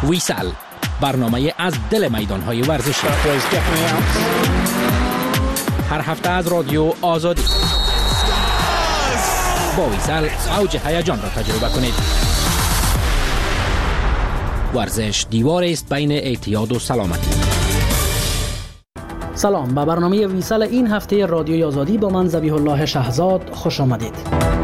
ویسل، برنامه از دل میدان‌های ورزشی. هر هفته از رادیو آزادی. با ویسل اوج هیجان را تجربه کنید. ورزش دیواری است بین اعتیاد و سلامتی. سلام، به برنامه ویسل این هفته رادیوی آزادی با من ذبیح الله شهزاد خوش آمدید.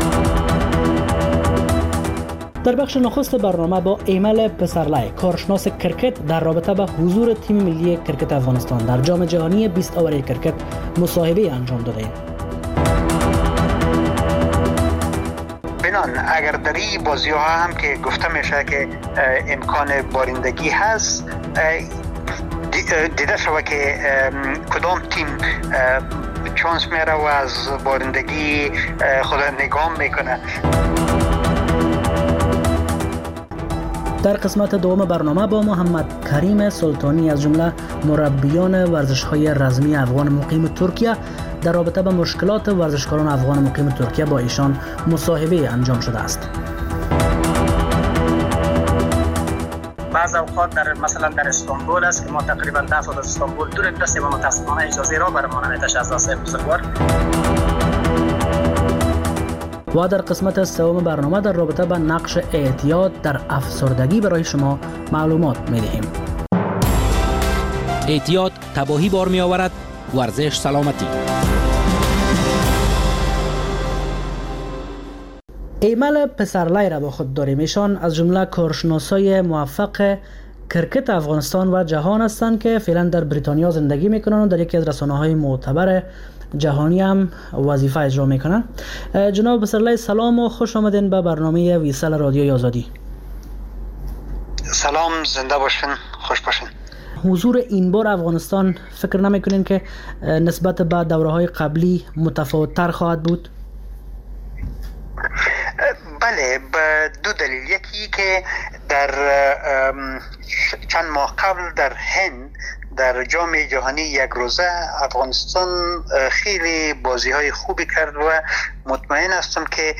در بخش نخست برنامه با ایمل پسرلی، کارشناس کرکت، در رابطه با حضور تیم ملی کرکت افغانستان در جام جهانی 20 اوور کرکت مصاحبه انجام داده ایم. بنان اگر در این بازی ها هم که گفته میشه که امکان بارندگی هست، دیده شود که کدام تیم چانس میره و از بارندگی خود نگاه میکنه. در قسمت دوم برنامه با محمد کریم سلطانی از جمله مربیان ورزش‌های رزمی افغان مقیم ترکیه در رابطه با مشکلات ورزشکاران افغان مقیم ترکیه با ایشان مصاحبه انجام شده است. بعض اوقات مثلا در استانبول است که ما تقریبا 10 ساعت از استانبول دور هستیم و متاسفانه اجازه را برای ما نمیده از دست بزرگوار. و در قسمت سوم برنامه در رابطه با نقش اعتیاد در افسردگی برای شما معلومات می‌دهیم. اعتیاد تباهی بار می آورد، ورزش سلامتی. ایمل پسرلی را با خود داریم. ایشان از جمله کارشناسای موفق کرکت افغانستان و جهان هستند که فعلا در بریتانیا زندگی میکنند و در یکی از رسانه‌های معتبر جهانی هم وظیفه اجرا میکنن. جناب پسرلی سلام و خوش آمدین به برنامه ویسل رادیوی آزادی. سلام، زنده باشین، خوش باشین. حضور این بار افغانستان فکر نمیکنین که نسبت به دوره‌های قبلی متفاوت‌تر خواهد بود؟ بله، به دو دلیل. یکی که در چند ماه قبل در هند در جام جهانی یک روزه افغانستان خیلی بازی‌های خوبی کرد و مطمئن هستم که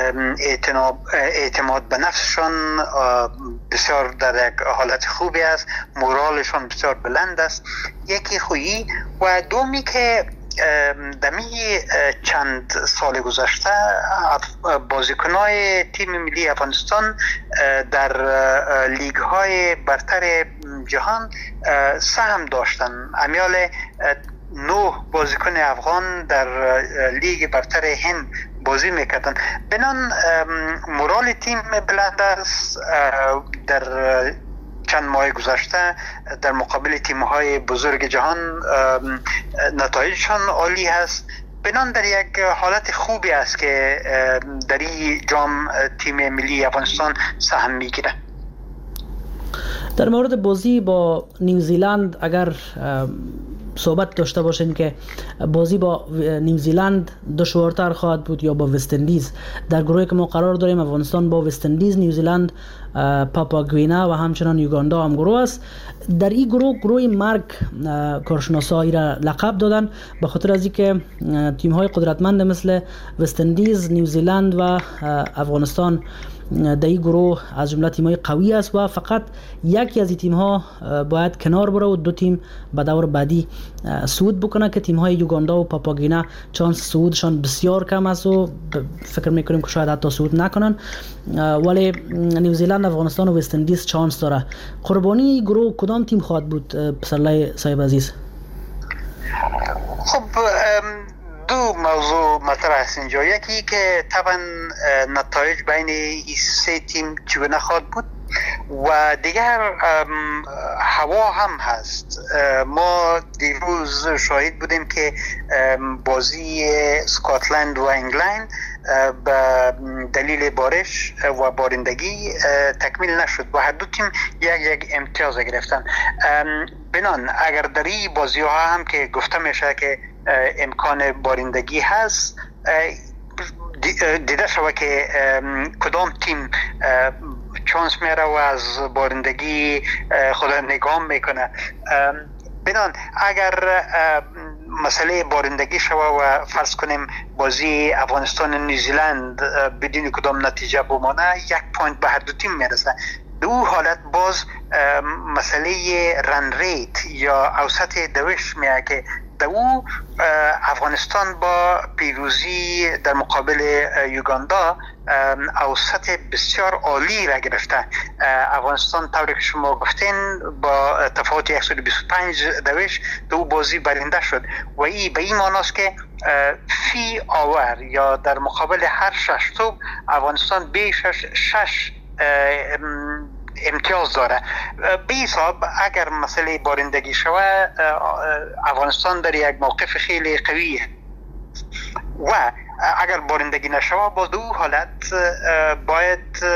اعتماد به نفسشان بسیار در یک حالت خوبی است، مورالشان بسیار بلند است. یکی خویی و دومی که دمی چند سال گذشته بازیکنای تیم ملی افغانستان در لیگ های برتر جهان سهم داشتن. امیال 9 بازیکن افغان در لیگ برتر هند بازی میکردن. بنان مورال تیم بلند است. در چند ماه گذشته در مقابل تیم‌های بزرگ جهان نتایجشان عالی هست. بنان در یک حالت خوبی است که در این جام تیم ملی افغانستان سهم میگیره. در مورد بازی با نیوزیلند اگر صحبت داشته باشین که بازی با نیوزیلند دشوارتر خواهد بود یا با وست اندیز، در گروهی که ما قرار داریم افغانستان با وست اندیز، نیوزیلند، پاپوآگوینا و همچنان یوگاندا هم گروه است. در این گروه مرگ کارشناسایی را لقب دادن به خاطر از اینکه تیم‌های قدرتمند مثل وست اندیز، نیوزیلند و افغانستان در این گروه از جمله تیم‌های قوی است و فقط یکی از این تیم‌ها باید کنار بره و دو تیم به دور بعدی صعود بکنه که تیم‌های یوگاندا و پاپوآگوینا چانس صعودشان بسیار کم است و فکر می‌کنیم که شاید حتی صعود نکنن، ولی نیوزیلند، افغانستان و وست اندیز چانس داره. قربانی گروه کدام تیم خواهد بود پسرلی صاحب عزیز؟ خب دو موضوع مطرح است اینجا. یکی که طبعا نتایج بین این سه تیم چگونه خواهد بود و دیگر هوا هم هست. ما دیروز شاهد بودیم که بازی اسکاتلند و انگلند به دلیل بارش و بارندگی تکمیل نشد و هر دو تیم یک امتیاز گرفتن. بنان اگر در این بازی ها هم که گفته میشه که امکان بارندگی هست، دیده شود که کدام تیم چانس میره و از بارندگی خود نگاه میکنه. بنان اگر مسئله بارندگی شود و فرض کنیم بازی افغانستان و نیوزیلند بدون کدام نتیجه بمانه، 1 پوینت به هر دو تیم میرسه. در او حالت باز مسئله رن ریت یا اوسط دوش میاد که در او افغانستان با پیروزی در مقابل یوگاندا اوسط بسیار عالی را گرفته. افغانستان طوری که شما گفتین با تفاوت 125 دوش در او بازی برنده شد و این به این معناست که فی آور یا در مقابل هر 6 توپ افغانستان بیش از 6 امتیاز داره. به حساب اگر مسئله بارندگی شود افغانستان در یک موقف خیلی قویه و اگر بارندگی نشود با دو حالت باید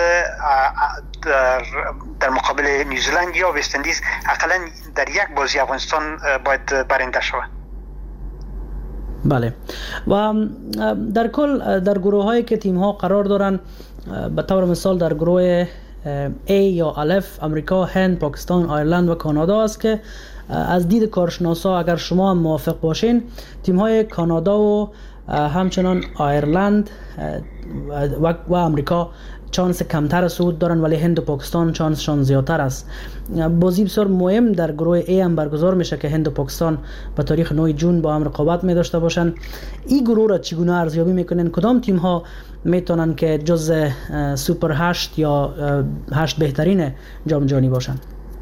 در مقابل نیوزیلند یا وست اندیز اقلا در یک بازی افغانستان باید برنده شود. بله و در کل در گروه هایی که تیم ها قرار دارن به طور مثال در گروه A یا الف امریکا، هند، پاکستان، آیرلند و کانادا است که از دید کارشناسا اگر شما هم موافق باشین تیم های کانادا و همچنان آیرلند و امریکا چانس کمتر صعود دارن ولی هند و پاکستان چانسشان زیادتر است. بازی بسیار مهم در گروه A هم برگزار میشه که هند و پاکستان به تاریخ 9 جون با هم رقابت می داشته باشن. این گروه را چگونه ارزیابی میکنین؟ کدام تیم ها میتونن که جز سوپر 8 یا 8 بهترین جام جهانی باشن؟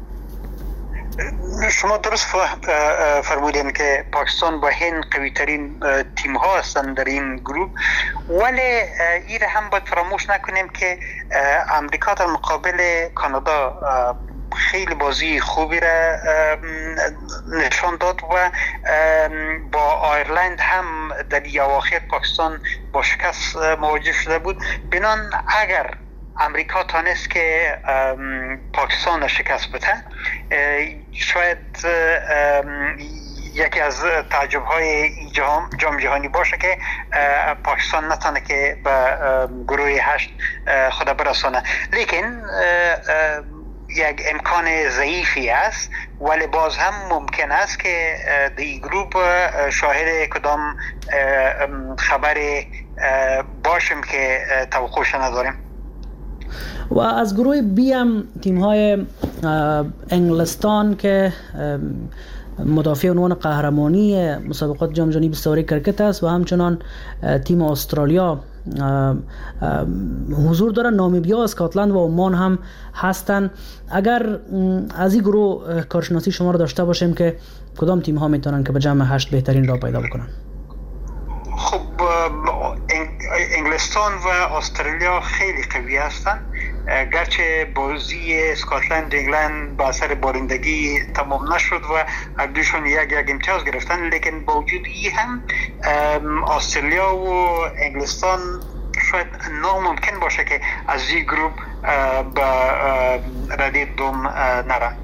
شما درست فرمودین که پاکستان با هند قوی ترین تیم ها هستند در این گروه، ولی این هم باید فراموش نکنیم که امریکا در مقابل کانادا خیلی بازی خوبی را نشان داد و با آیرلند هم در اواخر پاکستان با شکست مواجه شده بود. بنان اگر امریکا تانست که پاکستان را شکست بده شاید یکی از تعجب‌های جام جهانی باشه که پاکستان نتونه که به گروه 8 خود برسانه، لیکن یک امکان ضعیفی است ولی باز هم ممکن است که در این گروه شاهد کدام خبر باشیم که توقعش نداریم. و از گروه بی هم تیم های انگلستان که مدافع عنوان قهرمانی مسابقات جام جهانی بسیاری کرکت است و همچنان تیم استرالیا حضور دارن. نامیبیا، اسکاتلند و عمان هم هستن. اگر از این گروه کارشناسی شما رو داشته باشیم که کدام تیم ها میتونن که به جمع 8 بهترین را پیدا بکنن؟ خب انگلستان و استرالیا خیلی قوی هستند، گرچه بازی اسکاتلند انگلند با اثر بارندگی تمام نشد و دوشون یک امتیاز گرفتن، لیکن با وجود این هم استرالیا و انگلستان شاید ناممکن باشه که از این گروه به رده دوم نرن.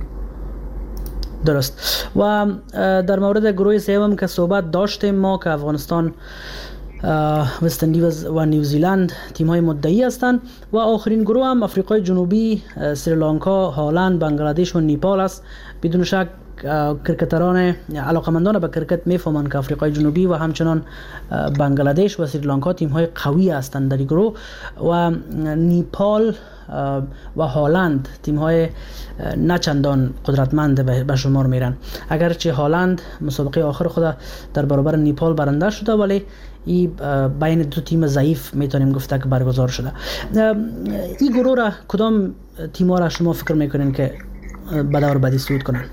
درست. و در مورد گروه سوم که صحبت داشتیم ما که افغانستان، وست اندیز و نیوزیلند تیم های مدعی هستند و آخرین گروه هم آفریقای جنوبی، سریلانکا، هالند، بنگلادش و نیپال است. بدون شک کرکتران علاقمندان به کرکت میفهمند که آفریقای جنوبی و همچنان بنگلادش و سریلانکا تیم های قوی هستند در این گروه و نیپال و هالند تیم های نچندان قدرتمند به شمار میرن. اگرچه هالند مسابقه آخر خود در برابر نیپال برنده شده ولی این بین دو تیم ضعیف میتونیم گفته که برگزار شده. این گروه را کدام تیم ها را شما فکر میکنین که به دور بعدی صعود کنن؟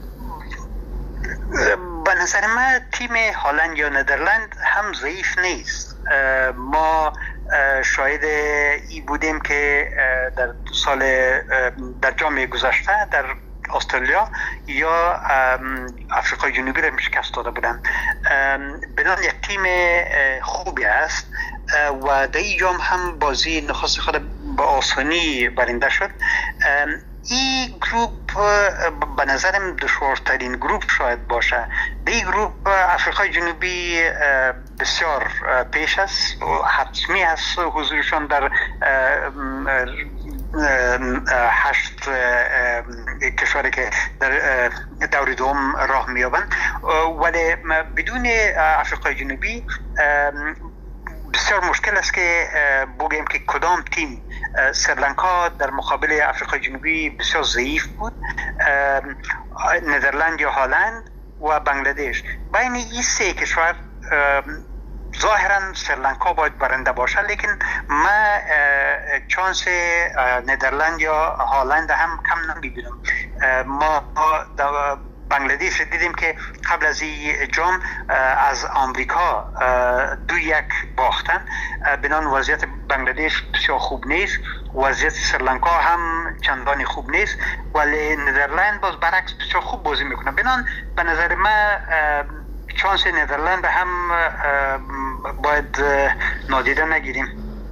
به نظر من تیم هالند یا ندرلند هم ضعیف نیست. ما شاهد ای بودیم که در جام گذشته در استرالیا یا آفریقای جنوبی را شکست داده بودند. بنان یک تیم خوبی است و در این جام هم بازی نخست خود با آسانی برنده شد. این گروپ به نظرم دشوارترین گروپ شاید باشه. در این گروپ آفریقای جنوبی بسیار پیش است و حتمی است حضورشان در 8 کشوری که در دور دوم راه میابند، ولی بدون آفریقای جنوبی بسیار مشکل است که بگیم که کدام تیم سریلانکا در مقابل آفریقای جنوبی بسیار ضعیف بود، ندرلند یا هلند و بنگلادش. بین این سه کشور ظاهرا سریلانکا باید برنده باشه، لیکن ما چانس ندرلند یا هلند هم کم نمیبینم. ما بنگلادش دیدیم که قبل از این جام از آمریکا 2-1 باختن، بنان وضعیت بنگلادش بسیار خوب نیست، وضعیت سریلانکا هم چندانی خوب نیست، ولی ندرلند باز برعکس بسیار خوب بازی میکنه. بنان به نظر من چانس ندرلند هم باید نادیده نگیریم.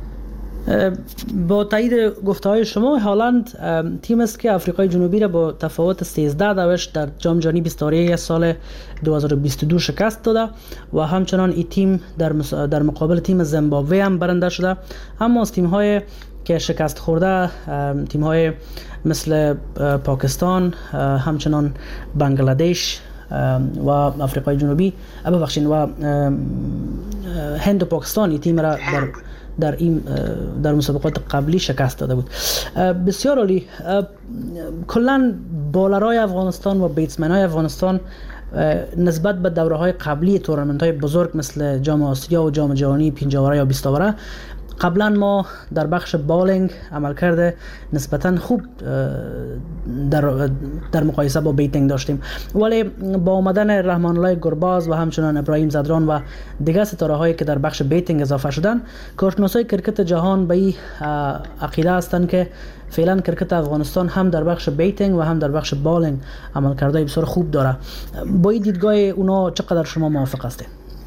با تایید گفته‌های شما، هلند تیم است که آفریقای جنوبی را با تفاوت 13 دوشت در جام جهانی 22 سال 2022 شکست داده و همچنان این تیم در مقابل تیم زیمبابوه هم برنده شده. اما از تیم‌های که شکست خورده، تیم‌های مثل پاکستان، همچنان بنگلادش و آفریقای جنوبی و هند و پاکستان این تیم را در مسابقات قبلی شکست داده بود. بسیار عالی. کلاً بالرهای افغانستان و بیتسمن‌های افغانستان نسبت به دوره‌های قبلی تورنمنت‌های بزرگ مثل جام آسیا و جام جهانی 50 اوره یا 20 اوره، قبلا ما در بخش بالینگ عملکرد نسبتاً خوب در مقایسه با بیتینگ داشتیم، ولی با آمدن رحمان الله گرباز و همچنان ابراهیم زدران و دیگر ستاره هایی که در بخش بیتینگ اضافه شدن، کارشناسای کرکت جهان به این عقیده هستند که فعلا کرکت افغانستان هم در بخش بیتینگ و هم در بخش بالینگ عملکردهای بسیار خوب داره. با این دیدگاه اونا چقدر شما موافق هستید؟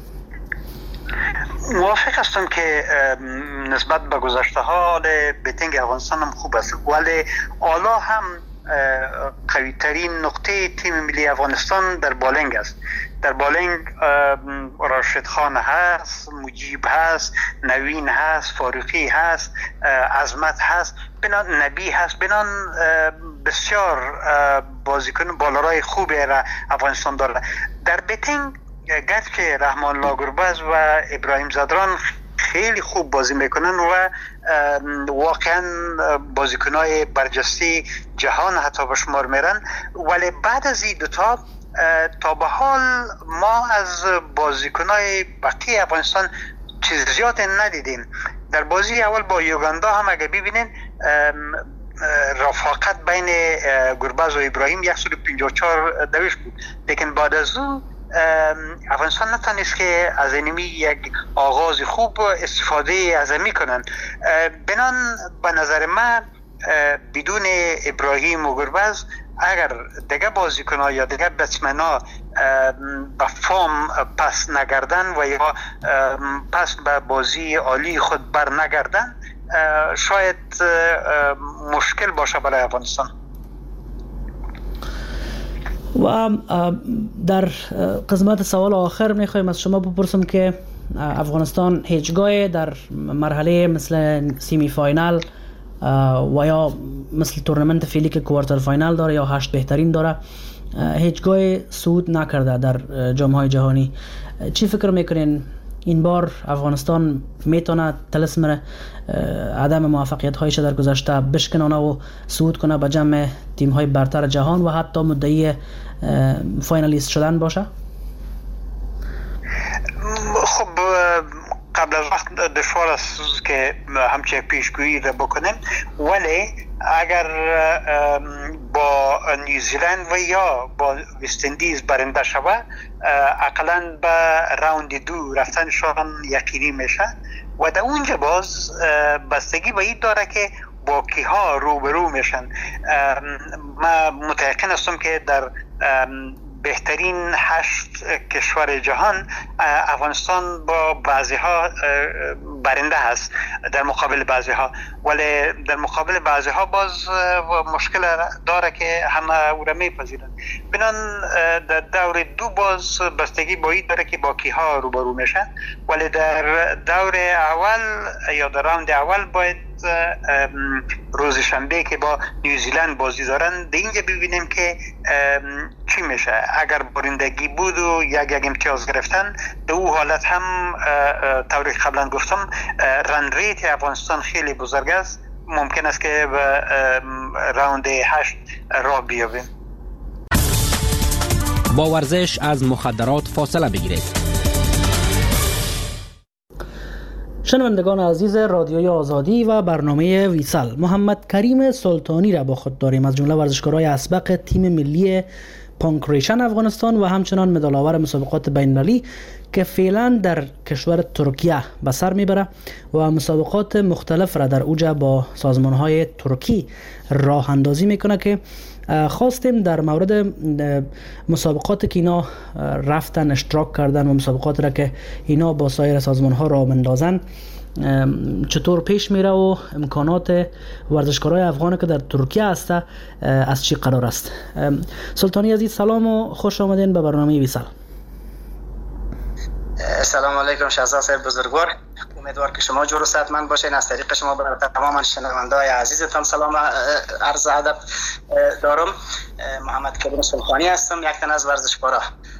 موافق هستم که نسبت به گذشته ها بیتینگ افغانستان هم خوب است، ولی حالا هم قوی ترین نقطه تیم ملی افغانستان در بالینگ است. در بالینگ راشد خان هست، مجیب هست، نوین هست، فاروقی هست، عظمت هست، بنان نبی هست، بنان بسیار بازیکن بالرای خوبی را افغانستان داره. در بیتینگ گرچه رحمان الله گرباز و ابراهیم زدران خیلی خوب بازی میکنن و واقعا بازیکنای برجسته جهان حتی به شمار میرن، ولی بعد از این دوتا تا به حال ما از بازیکنای بقیه افغانستان چیز زیاد ندیدیم. در بازی اول با یوگاندا هم اگه ببینین رفاقت بین گرباز و ابراهیم 154 دوش بود، لیکن بعد از اون افغانستان نتونست که از اینمی یک آغاز خوب استفاده از این میکنن. بنان به نظر من بدون ابراهیم و گرباز اگر دیگه بازیکن‌ها یا دیگه بتسمن‌ها به فرم پس نگردن و یا پس به بازی عالی خود بر نگردن، شاید مشکل باشه برای افغانستان. و در قسمت سوال آخر میخوایم از شما بپرسم که افغانستان هیچگاه در مرحله مثل سیمی فاینال و یا مثل تورنمنت فعلی که کوارتر فاینال داره یا 8 بهترین داره، هیچگاه صعود نکرده در جام‌های جهانی. چی فکر میکنین این بار افغانستان میتونه طلسم عدم موفقیت هایش در گذشته بشکنانه و صعود کنه به جمع تیم های برتر جهان و حتی مدعی فاینالیست شدن باشه؟ خب قبل از وقت دشوار است که همچه پیشگویی را بکنیم، ولی اگر با نیوزیلند و یا با وست اندیز برنده شود، اقلا به راوند 2 رفتنشان یقینی میشه و در اونجا باز بستگی به این داره که با کیها روبرو میشن. من متأکد هستم که در بهترین 8 کشور جهان افغانستان با بعضی ها برنده هست در مقابل بعضی ها، ولی در مقابل بعضی ها باز مشکل داره که همه او را میپذیرن. بنان در دور 2 باز بستگی با این داره که با کیها روبرو میشن، ولی در دور اول یا در راوند اول باید روز شنبه که با نیوزیلند بازی دارن در اینجا ببینیم که چی میشه. اگر برندگی بود و یک امتیاز گرفتن، در او حالت هم طوری قبلا گفتم رن ریت افغانستان خیلی بزرگ است ممکن است که به راوند 8 راه بیابیم. با ورزش از مخدرات فاصله بگیرید. شنوندگان عزیز رادیوی آزادی و برنامه ویسال، محمد کریم سلطانی را با خود داریم، از جمله ورزشکارای اسبق تیم ملی پانکریشن افغانستان و همچنان مدال‌آور مسابقات بین‌المللی که فعلا در کشور ترکیه به سر میبره و مسابقات مختلف را در اوجا با سازمان‌های ترکی راه اندازی میکنه که خواستیم در مورد مسابقات که اینا رفتن اشتراک کردن و مسابقات را که اینا با سایر سازمان‌ها راه اندازن چطور پیش میره و امکانات ورزشکارای افغان که در ترکیه هست از چی قرار است. سلطانی عزیز سلام و خوش آمدین به برنامه ویسال. سلام علیکم شهزاد صاحب بزرگوار، امیدوار که شما جور و صحتمند باشین. از طریق شما برای تمام شنونده‌های عزیزتان سلام عرض ادب دارم. محمد کریم سلطانی هستم، یک تن از ورزشکارا.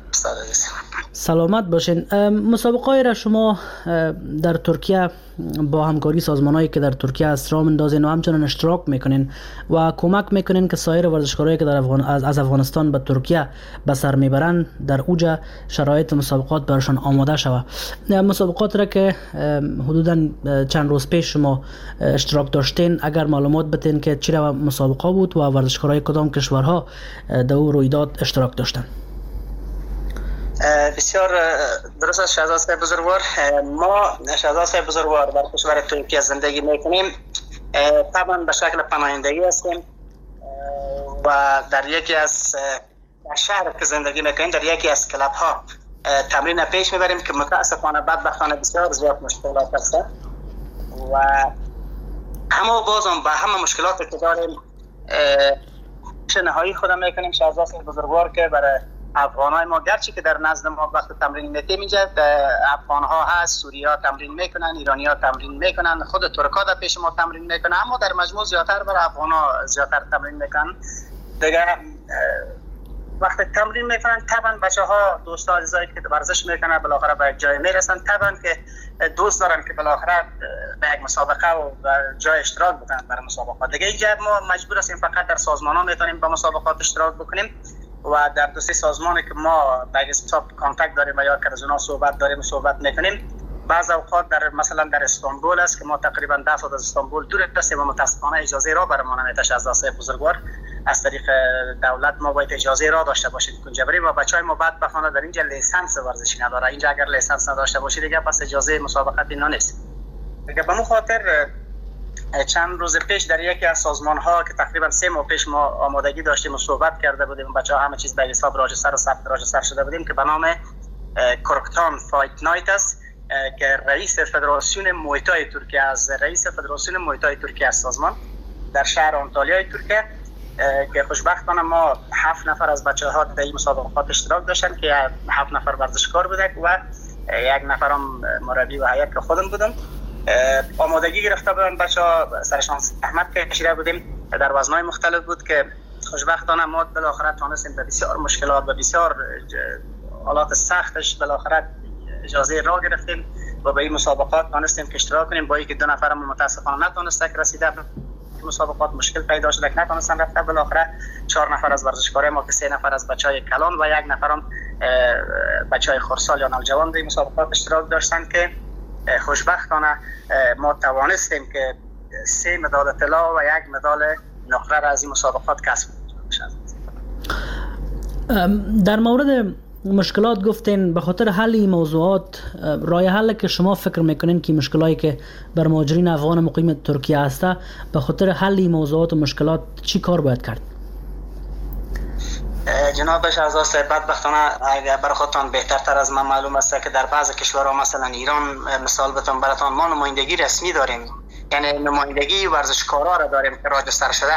سلامت باشین. مسابقه را شما در ترکیه با همکاری سازمانایی که در ترکیه است راه اندازین و همچنان اشتراک میکنین و کمک میکنین که سایر ورزشکارایی که از افغانستان به ترکیه به سر میبرن در اوجا شرایط مسابقات برشان آماده شود. مسابقات را که حدودا چند روز پیش شما اشتراک داشتین، اگر معلومات بدین که چرا مسابقه بود و ورزشکارای کدام کشورها در او رویداد اشتراک داشتن. بسیار درست است شهزاد صاحب بزرگوار. ما شهزاد صاحب بزرگوار در کشور ترکیه زندگی میکنیم، طبعا به شکل پناهندگی هستیم و در یکی از شهر که زندگی میکنیم در یکی از کلاب ها تمرین پیش میبریم که متاسفانه بدبختانه بسیار زیاد مشکلات هست و اما بازم با همه مشکلاتی که داریم نهایی خودم میکنیم شهزاد صاحب بزرگوار که برای افغانای ما گرچه که در نزد ما وقت تمرین میتیم اینجا افغان ها هست، سوری ها تمرین میکنن، ایرانی ها تمرین میکنن، خود ترک ها در پیش ما تمرین میکنن، اما در مجموع زیادتر برای افغان ها زیادتر تمرین میکنن دیگه. وقت تمرین میکنن طبعا بچه ها دوست ها عزیزایی که ورزش میکنن بالاخره به جای میرسن، طبعا که دوست دارن که بالاخره به یک مسابقه و جای اشتراک بکنن برای مسابقات دیگه. اینجا ما مجبور هستیم فقط در سازمان ها میتونیم با مسابقات اشتراک بکنیم و در دو سه سازمانی که ما به حساب کانتاکت داریم و یا که از اونها صحبت داریم و صحبت میکنیم، بعض اوقات در مثلا در استانبول است که ما تقریبا 10 ساعت از استانبول دور هستیم و متاسفانه اجازه راه برامون نمیده شهزاد صاحب بزرگوار. از طریق دولت ما باید اجازه راه داشته باشیم کنجا بریم و بچهای ما بعد بخونه در اینجا لیسانس ورزشی نداره. اینجا اگر لیسانس نداشته باشه دیگه پس اجازه مسابقات اینا نیست دیگه. به خاطر چند روز پیش در یکی از سازمان ها که تقریبا 3 ماه پیش ما آمادگی داشتیم و صحبت کرده بودیم، بچه ها همه چیز به حساب راجستر و ثبت راجستر شده بودیم که به نام کرکتان فایت نایت است که رئیس فدراسیون مویتای ترکیه از رئیس فدراسیون مویتای ترکیه از سازمان در شهر آنتالیای ترکیه که خوشبختانه ما 7 نفر از بچه ها در این مسابقات اشتراک داشتن که 7 نفر ورزشکار بودن و 1 نفرم مربی و هیئت که خودم بودم. آمادگی گرفته بودن بچه‌ها، سرشان زحمت کشیده بودیم، در وزن‌های مختلف بود که خوشبختانه ما بالاخره تونستیم به بسیار مشکلات و بسیار حالات سختش بالاخره اجازه راه گرفتیم و به این مسابقات تونستیم که اشتراک کنیم. با اینکه 2 نفرم متاسفانه نتونسته که رسیده مسابقات مشکل پیدا شده که نتونستن رفته، بالاخره 4 نفر از ورزشکارای ما که 3 نفر از بچهای کلان و 1 نفرم بچهای خردسال یا نوجوان در مسابقات اشتراک داشتن که خوشبختانه ما توانستیم که 3 مدال طلا و 1 مدال نقره را از این مسابقات کسب کنیم. در مورد مشکلات گفتین، به خاطر حل این موضوعات راه حل که شما فکر میکنین که مشکلاتی که بر مهاجرین افغان مقیم ترکیه هسته، به خاطر حل این موضوعات و مشکلات چی کار باید کرد؟ جناب شهزاد صاحب بدبختانه برای خودتان بهترتر از من معلوم است که در بعض کشورها مثلا ایران مثال بتون براتون ما نمایندگی رسمی داریم، یعنی نمایندگی ورزشکارا را داریم که راجستر شده،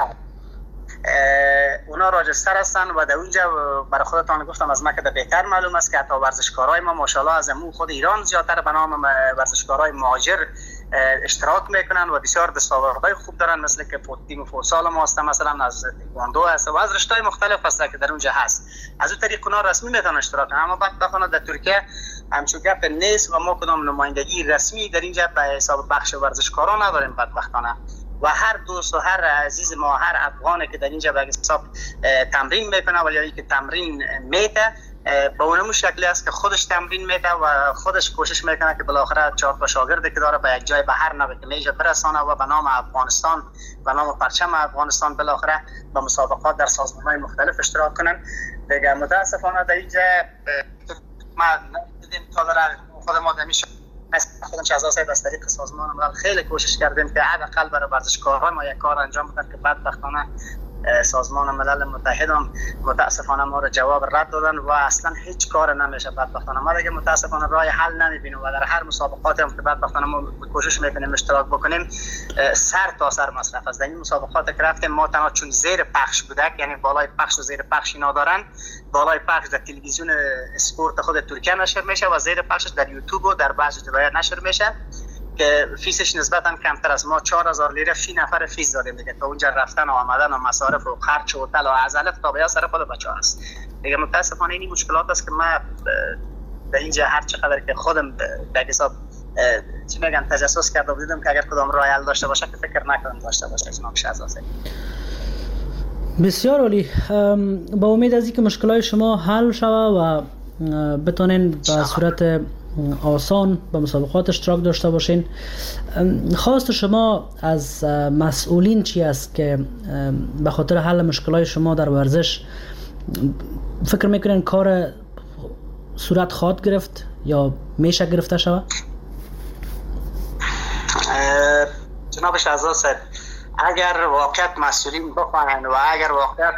اونا راجستر هستن و در اونجا برای خودتان گفتم از مکه بهتر معلوم است که حتی ورزشکارای ما ماشاءالله از امو خود ایران زیادتر به نام ورزشکارای مهاجر اشتراک میکنن و بسیار دستاوردهای خوب دارن، مثل که تیم فوتسال ما هست، مثلا از تکواندو هست و از رشته‌های مختلف هست که در اونجا هست. از اون طریق اونا رسمی میتونن اشتراک کنن، اما بدبختانه در ترکیه همچون گپ نیست و ما کدام نمایندگی رسمی در اینجا به حساب بخش ورزشکاران نداریم بدبختانه و هر دوست و هر عزیز ما، هر افغانی که در اینجا به حساب تمرین میکنه ولی یا که تمرین میته به اونمون شکلی است که خودش تمرین میده و خودش کوشش میکنه که بالاخره 4 تا شاگردی که داره به یک جای به هر نوع که میشه برسانه و به نام افغانستان و نام پرچم افغانستان بالاخره به مسابقات در سازمان‌های مختلف اشتراک کنن. دیگه متاسفانه در اینجا ما ندیدیم تا داره خود ما نمیشه خودم چه اساسا از طریق سازمان ملل خیلی کوشش کردیم که حداقل برای ورزشکاران ما یک کار انجام بدن که بدبختانه سازمان ملل متحد هم متاسفانه ما رو جواب رد دادن و اصلا هیچ کار نمیشه. بدبختانه ما دیگه متاسفانه راه حل نمیبینیم و در هر مسابقاتی هم که بدبختانه ما کوشش میکنیم اشتراک بکنیم سر تا سر مصرف است. در این مسابقات که رفتیم ما تنها چون زیر پخش بوده، یعنی بالای پخش و زیر پخش اینا دارن، بالای پخش در تلویزیون اسپورت خود ترکیه نشر میشه و زیر پخش در یوتیوب و در بعضی جاهای نشر میشه که فیسش نسبتا کمتر از ما 4000 لیره فی نفر فیس داریم دیگه، تا اونجا رفتن و آمدن و مصارف و خرج و هتل و از الف تا به سر خود بچه‌ها است دیگه. متاسفانه این مشکلات است که ما در اینجا هر چقدر که خودم به حساب چی میگن تجسس کرده بودم که اگر کدام راه حل داشته باشه که فکر نکنم داشته باشه جناب شهزاده. بسیار عالی. با امید از اینکه مشکلات شما حل شود و بتونین به صورت آسان به مسابقات اشتراک داشته باشین. خواست شما از مسئولین چی است که به خاطر حل مشکلات شما در ورزش فکر میکنین کار صورت خواهد گرفت یا میشه گرفته شود؟ جناب شهزاده صاحب، اگر واقعیت مسئولین بخواهند و اگر واقعیت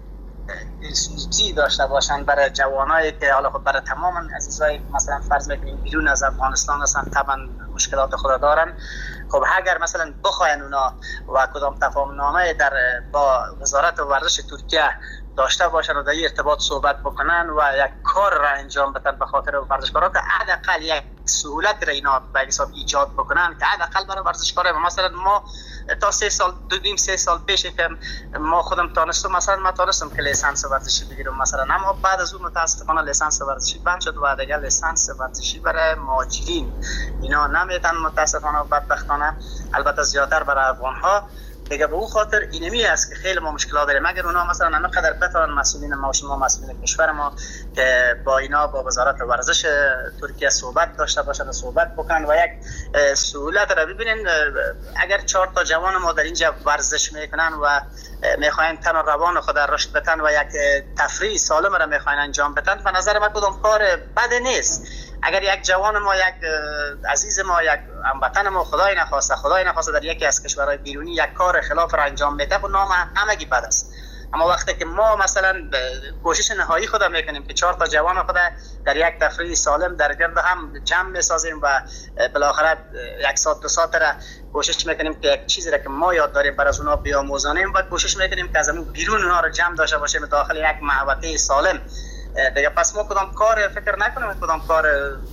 سوزی داشته باشند برای جوانایی که حالا خود برای تمام عزیزای مثلا فرض بکنیم بیرون از افغانستان هستن طبعا مشکلات خود دارن، خب اگر مثلا بخواین اونا و کدام تفاهم نامه در با وزارت ورزش ترکیه داشته باشن و در ارتباط صحبت بکنن و یک کار را انجام بدن به خاطر ورزشکاران که حداقل یک سهولت را اینا به حساب ایجاد بکنن که حداقل برای ورزشکاران مثلا ما تا 3 سال 2.5-3 سال پیش که ما خودم تونستم مثلا ما تونستم که لیسانس ورزشی بگیرم مثلا، اما بعد از اون متاسفانه لیسانس ورزشی بند شد و دیگه لیسانس ورزشی برای مهاجرین اینا نمیدن متاسفانه و بدبختانه، البته زیادتر برای افغان‌ها دیگه. به اون خاطر اینمی است که خیلی ما مشکلات داریم. اگر اونا مثلا همینقدر بتونن مسئولین ما و شما مسئولین کشور ما که با اینا با وزارت ورزش ترکیه صحبت داشته باشن و صحبت بکنن و یک سهولت را ببینین، اگر 4 تا جوان ما در اینجا ورزش میکنن و میخواین تن و روان خود رشد بدن و یک تفریح سالم را میخواین انجام بدن، به نظر من کدام کار بد نیست. اگر یک جوان ما، یک عزیز ما، یک هموطن ما خدای نخواسته در یکی از کشورهای بیرونی یک کار خلاف را انجام میده و نام همگی بد است. اما وقتی که ما مثلا کوشش نهایی خود میکنیم که 4 تا جوان خود در یک تفریح سالم در گرد هم جمع میسازیم و بالاخره 1 ساعت 2 ساعت را کوشش میکنیم که یک چیزی را که ما یاد داریم برای اونا بیاموزانیم و کوشش میکنیم که از اون بیرون اونا را جمع داشته باشیم داخل یک محوطه سالم دیگه. پس ما کدام کار فکر نکنیم کدام کار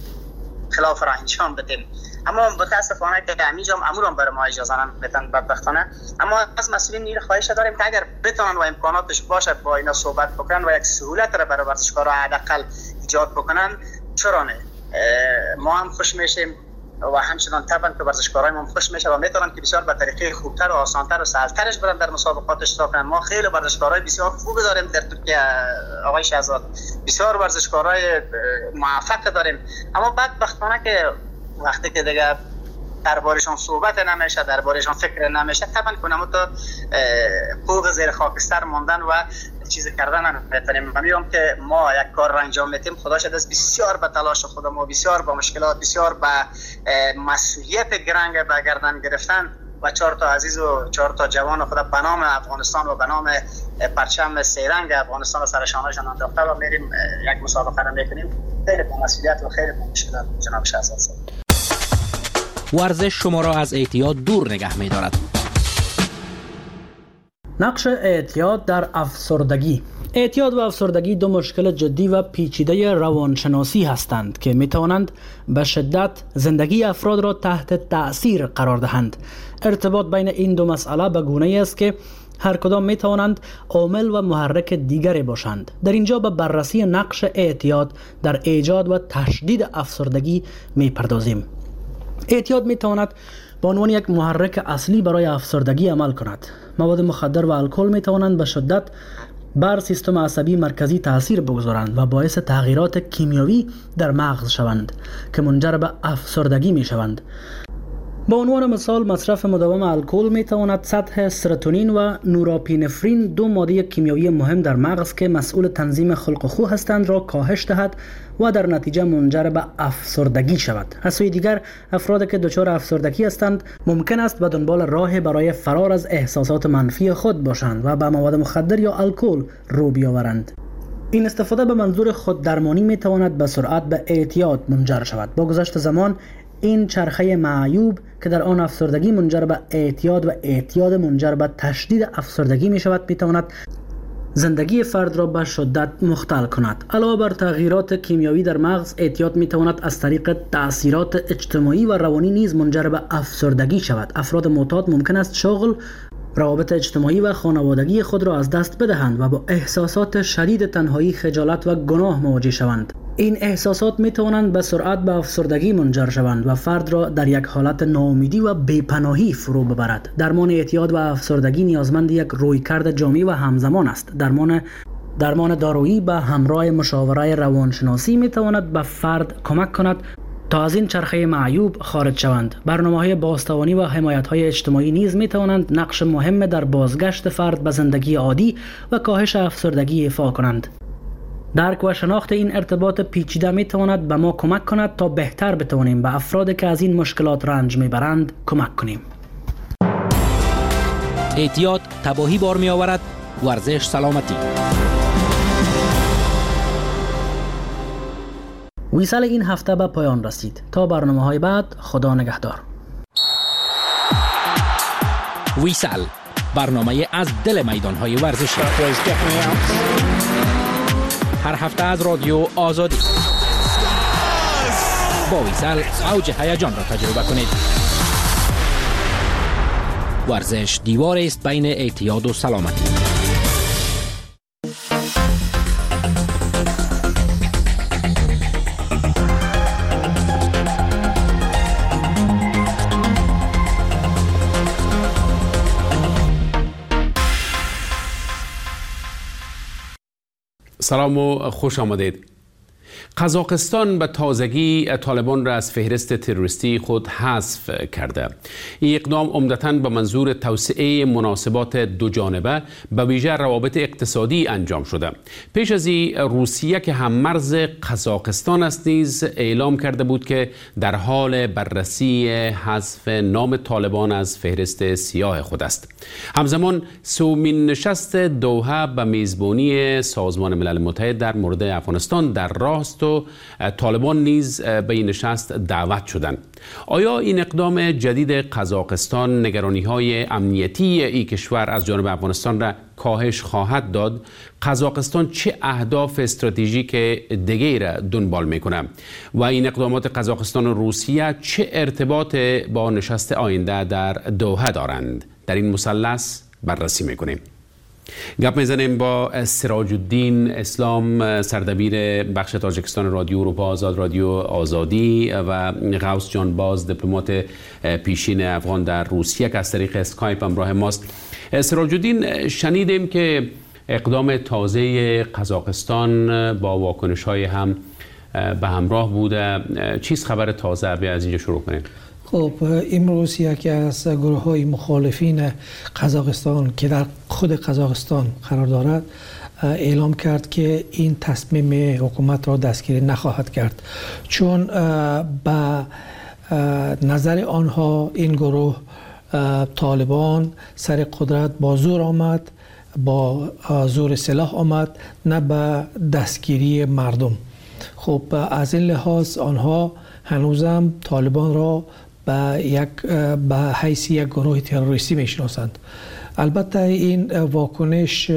خلاف را انجام بدیم. اما متاسفانه که همینجا امورم برای ما اجازه نمیدن بدبختانه. اما از مسئولین این خواهش داریم که اگر بتونن و امکاناتش باشه با اینا صحبت بکنن و یک سهولت را برای ورزشکارا حداقل ایجاد بکنن، چرا نه؟ ما هم خوش میشیم و همچنان طبعا که ورزشکارای ما خوش میشه و میتونن که بسیار به طریقه خوبتر و آسانتر و سهلترش برن در مسابقات اشتراک کنن. ما خیلی ورزشکارای بسیار خوب داریم در ترکیه آقای شهزاد، بسیار ورزشکارای موفق داریم، اما بدبختانه که وقتی که دیگه دربارشان صحبت نمیشه، دربارشان فکر نمیشه، طبعا کنم تو فوق زیر خاکستر ماندن و چیز کردن نمیتونیم. میگم که ما یک کار را انجام میدیم، خدا شد است بسیار به تلاش خود ما، بسیار با مشکلات، بسیار به مسئولیت گرنگ به گردن گرفتن و 4 تا عزیز و 4 تا جوان خود به نام افغانستان و به نام پرچم سیرنگ افغانستان و سرشانه‌شان انداخته و میریم یک مسابقه را میکنیم. خیلی با مسئولیت و خیلی با مشکلات جناب شهزاده. ورزش شما را از اعتیاد دور نگه می‌دارد. نقش اعتیاد در افسردگی. اعتیاد و افسردگی 2 مشکل جدی و پیچیده روانشناسی هستند که می‌توانند به شدت زندگی افراد را تحت تأثیر قرار دهند. ارتباط بین این 2 مسئله به گونه‌ای است که هر کدام می‌توانند عامل و محرک دیگری باشند. در اینجا به بررسی نقش اعتیاد در ایجاد و تشدید افسردگی می‌پردازیم. اعتیاد می‌تواند به عنوان یک محرک اصلی برای افسردگی عمل کند. مواد مخدر و الکل می توانند به شدت بر سیستم عصبی مرکزی تاثیر بگذارند و باعث تغییرات کیمیایی در مغز شوند که منجر به افسردگی می شوند. به عنوان مثال مصرف مداوم الکل می تواند سطح سروتونین و نوراپینفرین، دو ماده کیمیایی مهم در مغز که مسئول تنظیم خلق و خو هستند، را کاهش دهد و در نتیجه منجر به افسردگی شود. از سوی دیگر افرادی که دچار افسردگی هستند ممکن است به دنبال راه برای فرار از احساسات منفی خود باشند و به مواد مخدر یا الکل رو بیاورند. این استفاده به منظور خود درمانی می تواند به سرعت به اعتیاد منجر شود. با گذشت زمان این چرخه معیوب که در آن افسردگی منجر به اعتیاد و اعتیاد منجر به تشدید افسردگی می شود می تواند زندگی فرد را به شدت مختل کند. علاوه بر تغییرات کیمیایی در مغز، اعتیاد می تواند از طریق تأثیرات اجتماعی و روانی نیز منجر به افسردگی شود. افراد معتاد ممکن است شغل، روابط اجتماعی و خانوادگی خود را از دست بدهند و با احساسات شدید تنهایی، خجالت و گناه مواجه شوند. این احساسات می توانند به سرعت به افسردگی منجر شوند و فرد را در یک حالت ناامیدی و بی‌پناهی فرو ببرد. درمان اعتیاد و افسردگی نیازمند یک رویکرد جامع و همزمان است. درمان دارویی به همراه مشاوره روانشناسی می تواند به فرد کمک کند تا از این چرخه معیوب خارج شوند. برنامه‌های بازتوانی و حمایت‌های اجتماعی نیز می‌توانند نقش مهم در بازگشت فرد به زندگی عادی و کاهش افسردگی ایفا کنند. درک و شناخت این ارتباط پیچیده می‌تواند به ما کمک کند تا بهتر بتوانیم به افرادی که از این مشکلات رنج می‌برند کمک کنیم. اعتیاد تباهی بار می‌آورد، ورزش سلامتی. ویسال این هفته به پایان رسید. تا برنامه‌های بعد، خدا نگهدار. ویسال، برنامه از دل میدان‌های ورزشی. هر هفته از رادیو آزادی. با ویسال اوج هیجان را تجربه کنید. ورزش دیوار است بین اعتیاد و سلامتی. سلام و خوش آمدید. قزاقستان به تازگی طالبان را از فهرست تروریستی خود حذف کرده. این اقدام عمدتاً به منظور توسعه مناسبات دو جانبه به ویژه روابط اقتصادی انجام شده. پیش از این روسیه که هم مرز قزاقستان است نیز اعلام کرده بود که در حال بررسی حذف نام طالبان از فهرست سیاه خود است. همزمان سومین نشست دوحه به میزبانی سازمان ملل متحد در مورد افغانستان در راست و طالبان نیز به این نشست دعوت شدند. آیا این اقدام جدید قزاقستان نگرانی‌های امنیتی این کشور از جانب افغانستان را کاهش خواهد داد؟ قزاقستان چه اهداف استراتژیک دیگری را دنبال می‌کند و این اقدامات قزاقستان و روسیه چه ارتباط با نشست آینده در دوحه دارند؟ در این مثلث بررسی می‌کنیم. گپ میزنیم با سراج الدین اسلام، سردبیر بخش تاجیکستان رادیو اروپا آزاد، رادیو آزادی، و غوث جان باز، دیپلمات پیشین افغان در روسیه که از طریق اسکایپ همراه ماست. سراج الدین، شنیدیم که اقدام تازه قزاقستان با واکنش‌های هم به همراه بوده. چیست خبر تازه؟ از اینجا شروع کنیم. خب امروز یکی از گروه‌های مخالفین قزاقستان که در خود قزاقستان قرار دارد اعلام کرد که این تصمیم حکومت را دستگیری نخواهد کرد، چون به نظر آنها این گروه طالبان سر قدرت با زور آمد، با زور سلاح آمد، نه به دستگیری مردم. خب از این لحاظ آنها هنوزم طالبان را به حیث یک گروه تروریستی میشناسند. البته این واکنش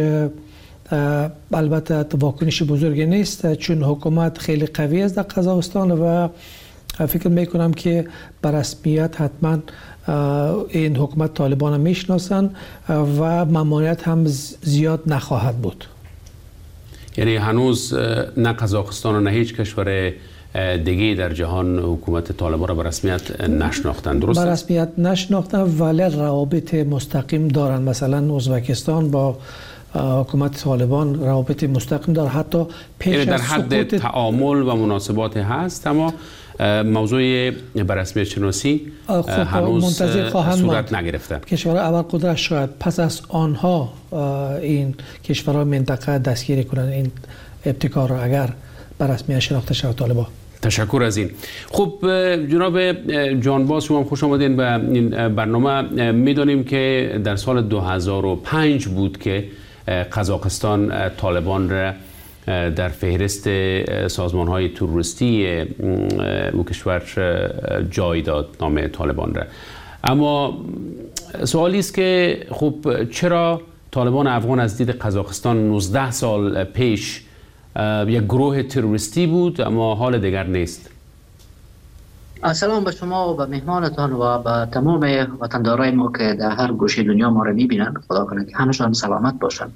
بزرگی نیست، چون حکومت خیلی قوی است در قزاقستان و فکر میکنم که به رسمیت حتما این حکومت طالبان را میشناسند و ممانعت هم زیاد نخواهد بود. یعنی هنوز نه قزاقستان و نه هیچ کشور دیگه در جهان حکومت طالبان را به رسمیت نشناختند. درست به رسمیت نشناختند ولی روابط مستقیم دارن. مثلا ازبکستان با حکومت طالبان روابط مستقیم داره، حتی پیش در از حد تعامل و مناسبات هست، اما موضوع به رسمیت شناسی هنوز صورت نگرفته. کشورهای اول قدرت شاید پس از آنها این کشورهای منطقه دستگیری کنند این ابتکار را اگر به رسمیت شناخته شود طالبان. تشکر از این. خب جناب جانباز، شما خوش آمدین به این برنامه. میدانیم که در سال 2005 بود که قزاقستان طالبان را در فهرست سازمان‌های تروریستی او کشور جای داد، نام طالبان را. اما سوالی است که خب چرا طالبان افغان از دید قزاقستان 19 سال پیش یک گروه تروریستی بود اما حال دیگر نیست؟ سلام به شما و به مهمانتان و به تمام وطندارای ما که در هر گوشه دنیا ما رو میبینن. خدا کنه که همشان سلامت باشن.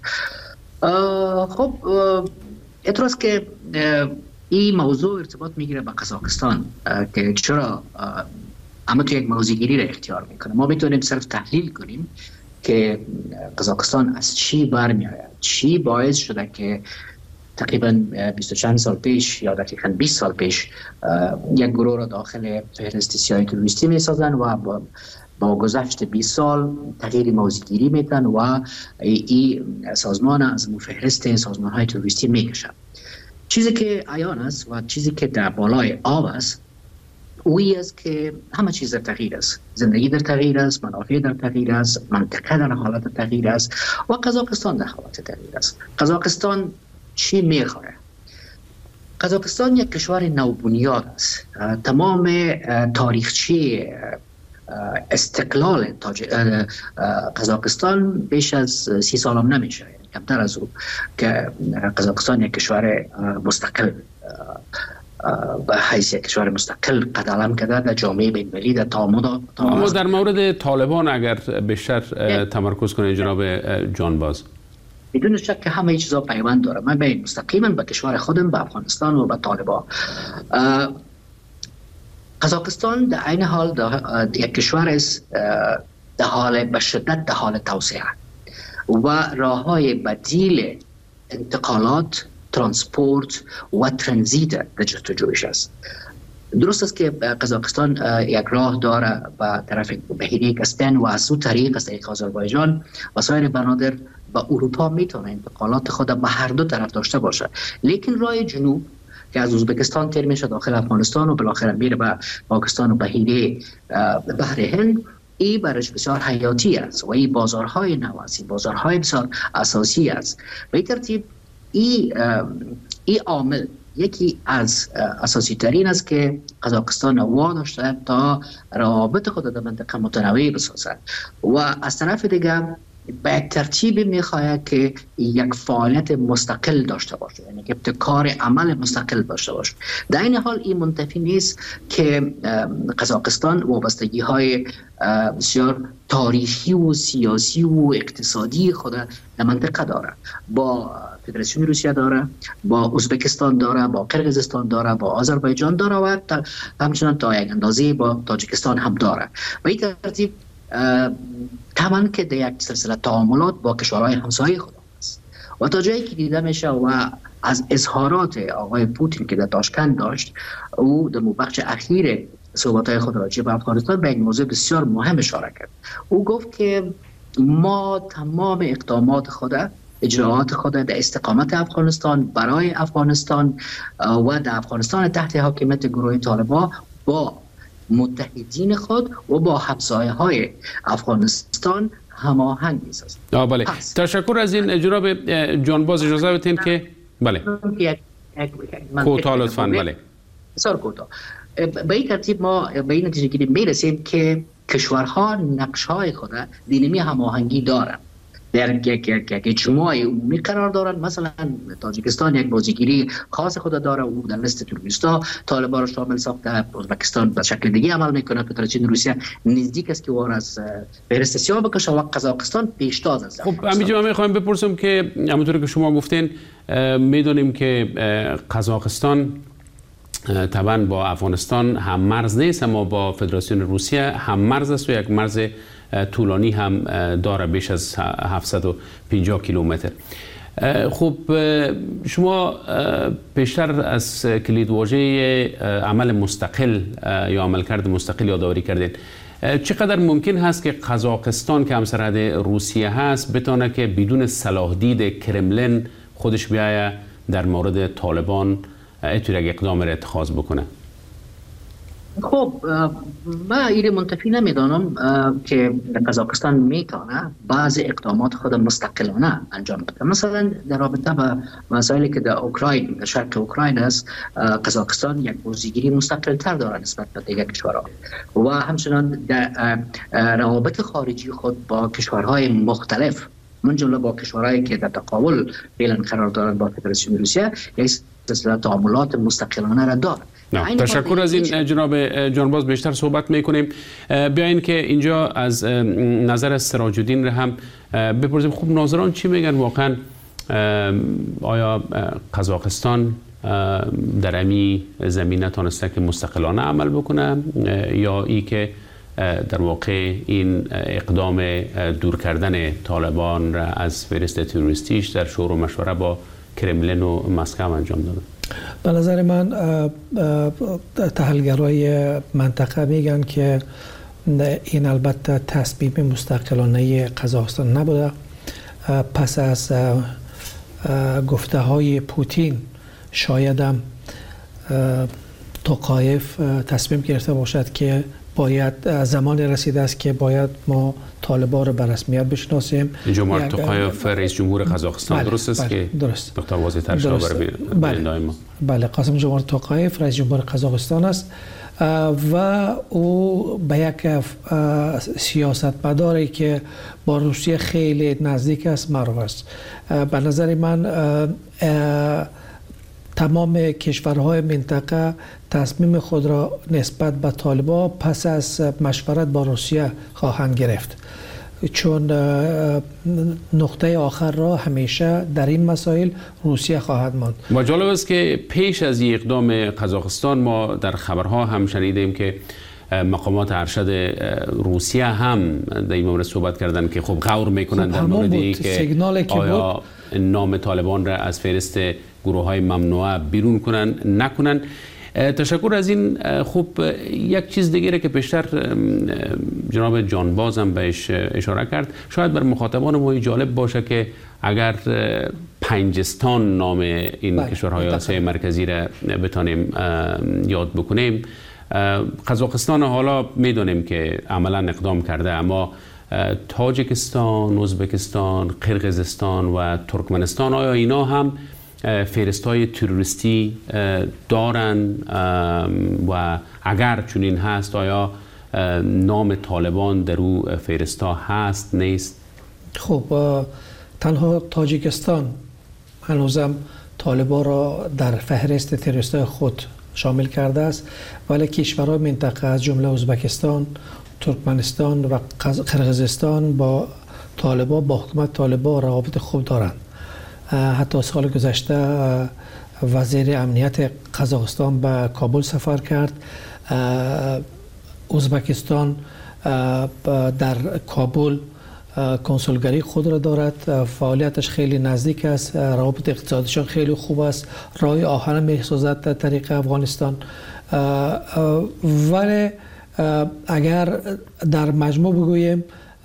خب اعتراض که این موضوع ارتباط میگیره به قزاقستان که چرا اما تو یک موضوعگیری را اختیار میکنه. ما میتونیم صرف تحلیل کنیم که قزاقستان از چی برمیآید، چی باعث شده که تقریبا 20 چند سال پیش یا دقیقاً 20 سال پیش یک گروه را داخل فهرست سیاسی تروریستی میسازن و با گذشت 20 سال تغییر موضوعگیری میکنن و این سازمان از فهرست سازمان‌های تروریستی میکشن. چیزی که عیان است و چیزی که در بالای آب است اویی است که همه چیز در تغییر است. زندگی در تغییر است، منافع در تغییر است، منطقه در حالت تغییر است و قزاقستان در حالت تغییر است. قزاقستان چی میخواه؟ قزاقستان یک کشور نوبنیاد است. تمام تاریخچه استقلال قزاقستان بیش از 30 سال هم نمیشه، کمتر از او، که قزاقستان یک کشور مستقل به حیث یک کشور مستقل قد علم کرده در جامعه بین‌المللی در تعامل. اما در مورد طالبان اگر بیشتر تمرکز کنید جناب جانباز. بدون شک که همه چیزا پیوند داره. من به مستقیما به کشور خودم، به افغانستان و به طالبان. قزاقستان در عین حال یک کشور است در حال به شدت در حال توسعه و راه‌های بدیل انتقالات، ترانسپورت و ترانزیت در جستجویش است. درست است که قزاقستان یک راه داره به طرف بحیره کاسپین و از اون طریق از طریق آذربایجان و سایر بنادر به اروپا میتونه انتقالات خود به هر دو طرف داشته باشه. لیکن راه جنوب که از ازبکستان تر میشه داخل افغانستان و بالاخره میره به پاکستان و بحیره بحر هند، این برش بسیار حیاتی است و این بازارهای نو است، بازارهای بسیار اساسی است. به این ترتیب این عامل یکی از اساسی ترین است که قزاقستان واداشته تا روابط خود در منطقه متنوع بسازد و از طرف دیگر به ترتیب میخواهد که یک فعالیت مستقل داشته باشه، یعنی که ابتکار عمل مستقل داشته باشه. در این حال این منتفی نیست که قزاقستان وابستگی های بسیار تاریخی و سیاسی و اقتصادی خود در منطقه داره. با فدراسیون روسیه داره، با ازبکستان داره، با قرقیزستان داره، با آذربایجان داره و همچنان تا یک اندازه با تاجیکستان هم داره. به این ترتیب طبعا که در یک سلسله تعاملات با کشورهای همسایه خود است و تا جایی که دیده میشه و از اظهارات آقای پوتین که در تاشکند داشت، او در بخش اخیر صحبت‌های خود راجع به افغانستان به این موضوع بسیار مهم اشاره کرد. او گفت که ما تمام اقدامات خود، اجراعات خود در استقامت افغانستان، برای افغانستان و در افغانستان تحت حاکمیت گروه طالبان با متحدین خود و با همسایه‌های افغانستان هماهنگ می‌سازیم. بله. تشکر از این جناب جانباز. اجازه بدین که بله. کوتاه لطفاً. بله. بسیار کوتاه. به این ترتیب ما به این نتیجه گیری میرسیم که کشورها نقش‌های خود دینامی هماهنگی دارند. در یک اجماع عمومی قرار دارند. مثلا تاجیکستان یک بازیگیری خاص خود داره، او در لیست تروریستا طالبان را شامل ساخته. ازبکستان به شکل دیگه عمل میکنه. فدراسیون روسیه نزدیک است که وار از فهرست سیاه بکشه و قزاقستان پیشتاز است. خب همینجا من میخوام بپرسم که همونطور که شما گفتین میدونیم که قزاقستان طبعا با افغانستان هم مرز نیست، اما با فدراسیون روسیه هم مرز است و یک مرز طولانی هم داره، بیش از 750 کیلومتر. خب شما پیشتر از کلیدواژه عمل مستقل یا عملکرد مستقل یادآوری کردین. چقدر ممکن هست که قزاقستان که همسرحد روسیه هست بتونه که بدون صلاح دید کرملین خودش بیایه در مورد طالبان اینطور یک اقدام را اتخاذ بکنه؟ خب من این منتفی نمیدانم که قزاقستان میتونه بعض اقدامات خود مستقلانه انجام بده. مثلا در رابطه با مسائلی که در اوکراین، در شرق اوکراین است، قزاقستان یک بازیگیری مستقل تر داره نسبت به دیگر کشورها و همچنان در روابط خارجی خود با کشورهای مختلف من جمله با کشورهایی که در تقابل فعلا قرار دارند با فدراسیون روسیه یک سلسله تعاملات مستقلانه را دارد. تشکر از این جناب جانباز، بیشتر صحبت میکنیم. بیاین که اینجا از نظر سراج الدین را هم بپرسیم. خب ناظران چی میگن واقعا؟ آیا قزاقستان در امی زمینه تانسته که مستقلانه عمل بکنه یا ای که در واقع این اقدام دور کردن طالبان را از فهرست تروریستیش در شور و مشوره با کرملین و مسکو انجام داده؟ به نظر من تحلیلگرای منطقه میگن که این البته تصمیم مستقلانه قزاقستان نبوده. پس از گفته های پوتین شاید هم توقایف تصمیم گرفته باشد که باید زمان رسیده است که باید ما طالبان رو به رسمیت بشناسیم. جمهور توقایف رئیس جمهور قزاقستان درست است که درست دکتر واضح تر شده برای ما. بله، قاسم جمهور توقایف رئیس جمهور قزاقستان است و او به یک سیاستمداری که با روسیه خیلی نزدیک است معروف است. به نظر من تمام کشورهای منطقه تصمیم خود را نسبت به طالبان پس از مشورت با روسیه خواهند گرفت، چون نقطه آخر را همیشه در این مسائل روسیه خواهد ماند. و جالب است که پیش از این اقدام قزاقستان ما در خبرها هم شنیدیم که مقامات ارشد روسیه هم در این مورد صحبت کردن که خب غور میکنن در مورد اینکه آیا نام طالبان را از فهرست گروه‌های ممنوعه بیرون کنن نکنن. تشکر از این. خب یک چیز دیگه که پیشتر جناب جانباز هم بهش اشاره کرد، شاید بر مخاطبان ما جالب باشه که اگر پنجستان نام این کشورهای آسیای مرکزی را بتانیم یاد بکنیم، قزاقستان حالا میدونیم که عملا اقدام کرده، اما تاجیکستان، ازبکستان، قرقیزستان و ترکمنستان آیا اینا هم فهرست‌های تروریستی دارن و اگر چنین هست آیا نام طالبان در او فهرست‌ها هست نیست؟ خب تنها تاجیکستان هنوزم طالبان را در فهرست تروریست‌های خود شامل کرده است، ولی کشورهای منطقه از جمله ازبکستان، ترکمنستان و قرقیزستان با طالبان، با حکومت طالبان روابط خوب دارند. حتی سال گذشته وزیر امنیت قزاقستان به کابل سفر کرد. ازبکستان در کابل کنسولگری خود را دارد، فعالیتش خیلی نزدیک است، روابط اقتصادیشان خیلی خوب است، راه آهن می‌سازد در طریق افغانستان. ولی اگر در مجموع بگوییم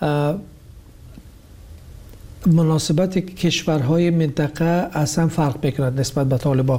مناسبت کشورهای منطقه اصلا فرق میکند نسبت به طالبان.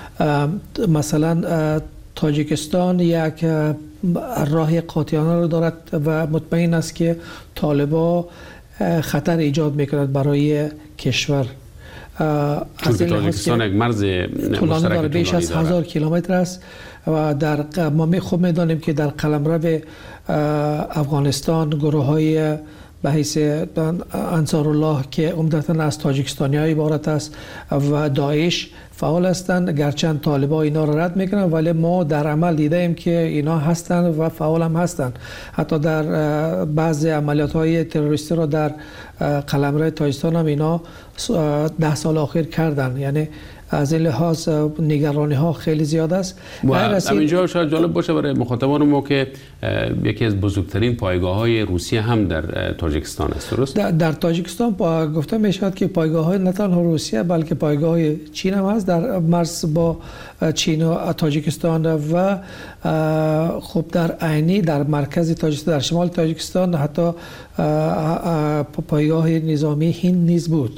مثلا تاجیکستان یک راه قاطعانه را دارد و مطمئن است که طالبان خطر ایجاد میکند برای کشور. تاجیکستان یک مرز مشترک بیش از 1000 کیلومتر است و در ما خوب میدانیم که در قلمرو افغانستان گروه های به حیث انصار الله که عمدتاً از تاجیکستانی‌ها عبارت است و داعش فعال هستند، گرچند طالبان اینا را رد میکنن ولی ما در عمل دیدیم که اینا هستند و فعال هم هستند. حتی در بعضی عملیات‌های تروریستی را در قلمرو تاجیکستان هم اینا 10 سال اخیر کردن. یعنی از این لحاظ نگرانی ها خیلی زیاد است. و همینجا شاید جالب باشه برای مخاطبان ما که یکی از بزرگترین پایگاه های روسیه هم در تاجیکستان است، درست؟ در تاجیکستان گفته می شود که پایگاه های نه تنها روسیه بلکه پایگاه های چین هم هست در مرز با چین و تاجیکستان و خب در عینی در مرکز تاجیکستان در شمال تاجیکستان حتی پایگاه نظامی هند نیز بود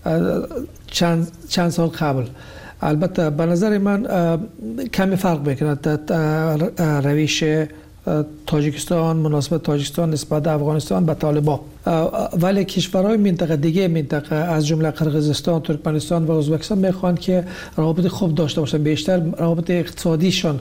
چند سال قبل. البته به نظر من کمی فرق میکنه روش تاجیکستان، مناسبت تاجیکستان نسبت افغانستان به طالبان، ولی کشورهای منطقه از جمله قرقیزستان، ترکمنستان و ازبکستان میخوان که روابط خوب داشته باشن، بیشتر روابط اقتصادیشان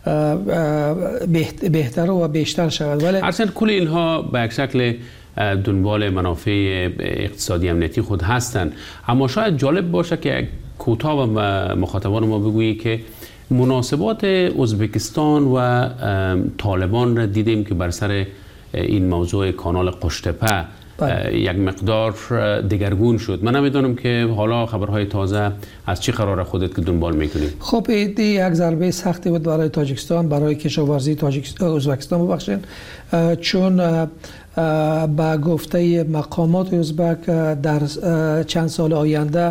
بهتر و بیشتر شود. ولی اصلا کل اینها به یک شکل دنبال منافع اقتصادی امنیتی خود هستند، اما شاید جالب باشه که کوتاه و مخاطبان ما بگویی که مناسبات ازبکستان و طالبان را دیدیم که بر سر این موضوع کانال قشتپه یک مقدار دگرگون شد. من نمیدونم که حالا خبرهای تازه از چی قرار خودت که دنبال میکنیم؟ خب این یک ضربه سختی بود برای تاجیکستان، برای کشاورزی ازبکستان ببخشید، چون با گفته مقامات ازبک در چند سال آینده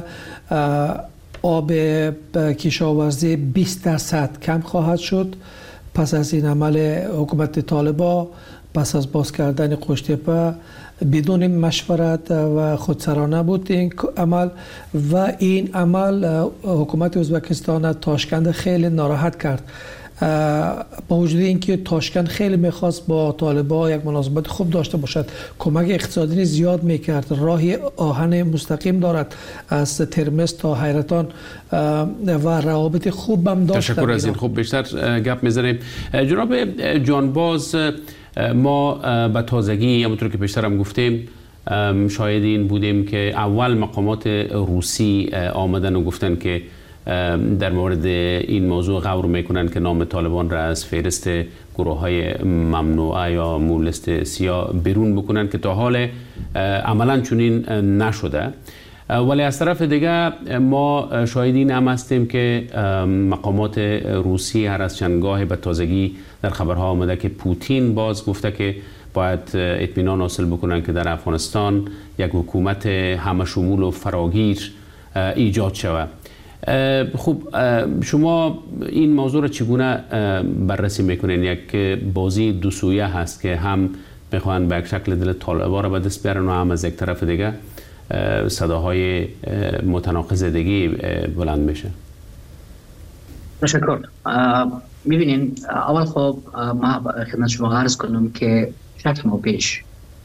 آب کشاورزی 20% کم خواهد شد پس از این عمل حکومت طالبان، پس از باز کردن قشتپه بدون مشورت و خودسرانه بود این عمل و این عمل حکومت ازبکستان تاشکند خیلی ناراحت کرد. با وجود اینکه تاشکند خیلی میخواست با طالبان یک مناسبت خوب داشته باشد، کمک اقتصادی زیاد میکرد، راهی آهن مستقیم دارد از ترمز تا حیرتان و روابط خوب هم داشت. تشکر از این. خوب بیشتر گپ میزنیم. جناب جانباز، ما به تازگی همونطور که پیشتر هم گفتیم شاهد این بودیم که اول مقامات روسی آمدن و گفتن که در مورد این موضوع غور میکنن که نام طالبان را از فهرست گروه های ممنوعه یا لیست سیاه بیرون بکنن که تا حال عملا چنین نشده. ولی از طرف دیگه ما شاهد این هم هستیم که مقامات روسی هر از چندگاه به تازگی در خبرها آمده که پوتین باز گفته که باید اطمینان حاصل بکنن که در افغانستان یک حکومت همه شمول و فراگیر ایجاد شود. خب شما این موضوع را چگونه بررسی میکنین؟ یک بازی دو سویه هست که هم میخوان به یک شکل دل طالبان را به دست بیارن و هم از یک طرف دیگه صداهای متناقض دیگه بلند میشه. تشکر. میبینین اول خب ما خدمت شما عرض کنم که چند ماه پیش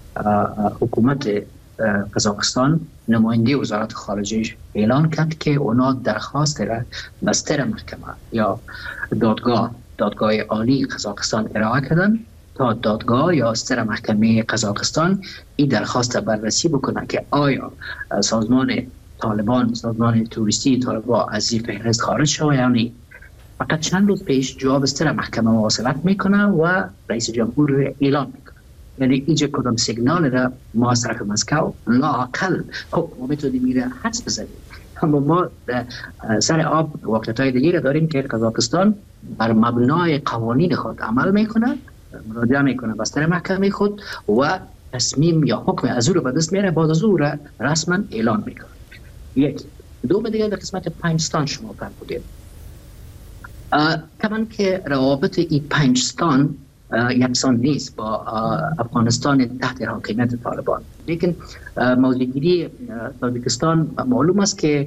حکومت قزاقستان نماینده وزارت خارجه اعلان کرد که اونا درخواست را به ستر محکمه یا دادگاه عالی قزاقستان ارائه کردن تا دادگاه یا ستر محکمه قزاقستان این درخواست بررسی بکنه که آیا سازمان طالبان، سازمان توریستی طالبان از این فهرست خارج شده یا نه. فقط چند روز پیش جواب ستر محکمه مواصلت میکنه و رئیس جمهور اعلان میکنه. یعنی اینجا کدام سیگنال را ما از طرف مسکو لااقل خب ما میتونیم میره حدس بزنیم، اما ما سر آب واقعیت‌های دیگه را داریم که قزاقستان بر مبنای قوانین خود عمل میکنه، مراجعه میکنه به ستر محکمه خود و تصمیم یا حکم از او را به دست میاره، بعد از او را رسما اعلان میکنه. یک دوم دیگه در قسمت پنجستان شما فرمودید کمان که روابط این پنجستان یکسان نیست با افغانستان تحت حاکمیت طالبان، لیکن موضوعگیری تاجیکستان معلوم است که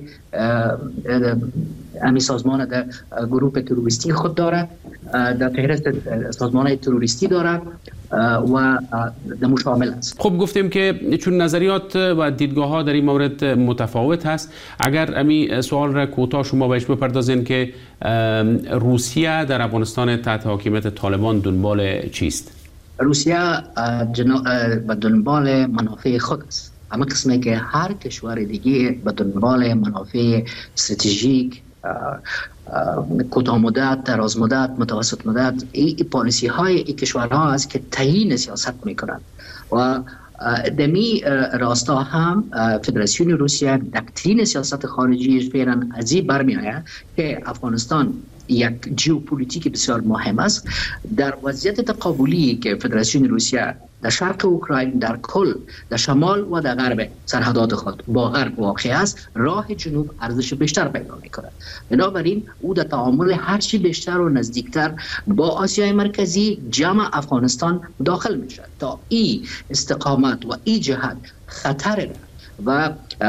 امی سازمان در گروه تروریستی خود دارد، در فهرست سازمان تروریستی دارد و دمو شامل است. خب گفتیم که چون نظریات و دیدگاه ها در این مورد متفاوت هست، اگر امی سوال را کوتاه شما بهش بپردازین که روسیه در افغانستان تحت حاکمیت طالبان دنبال چیست؟ روسیه به دنبال منافع خود است، اما قسمی که هر کشور دیگه به دنبال منافع استراتژیک کوتاه مدت، دراز مدت، متوسط مدت، این پالیسی های این کشورها است که تعیین سیاست میکنند و دمی راستا هم فدراسیون روسیه دکترین سیاست خارجی فعلا از این برمی آید که افغانستان یک ژئوپلیتیک بسیار مهم است. در وضعیت تقابلی که فدراسیون روسیه در شرق اوکراین، در کل، در شمال و در غرب سرحدات خود با غرب واقع است، راه جنوب ارزش بیشتر پیدا می‌کند. بنابراین او در تعامل هرچی بیشتر و نزدیکتر با آسیای مرکزی جمع افغانستان داخل میشه تا این استقامت و این جهت خطر و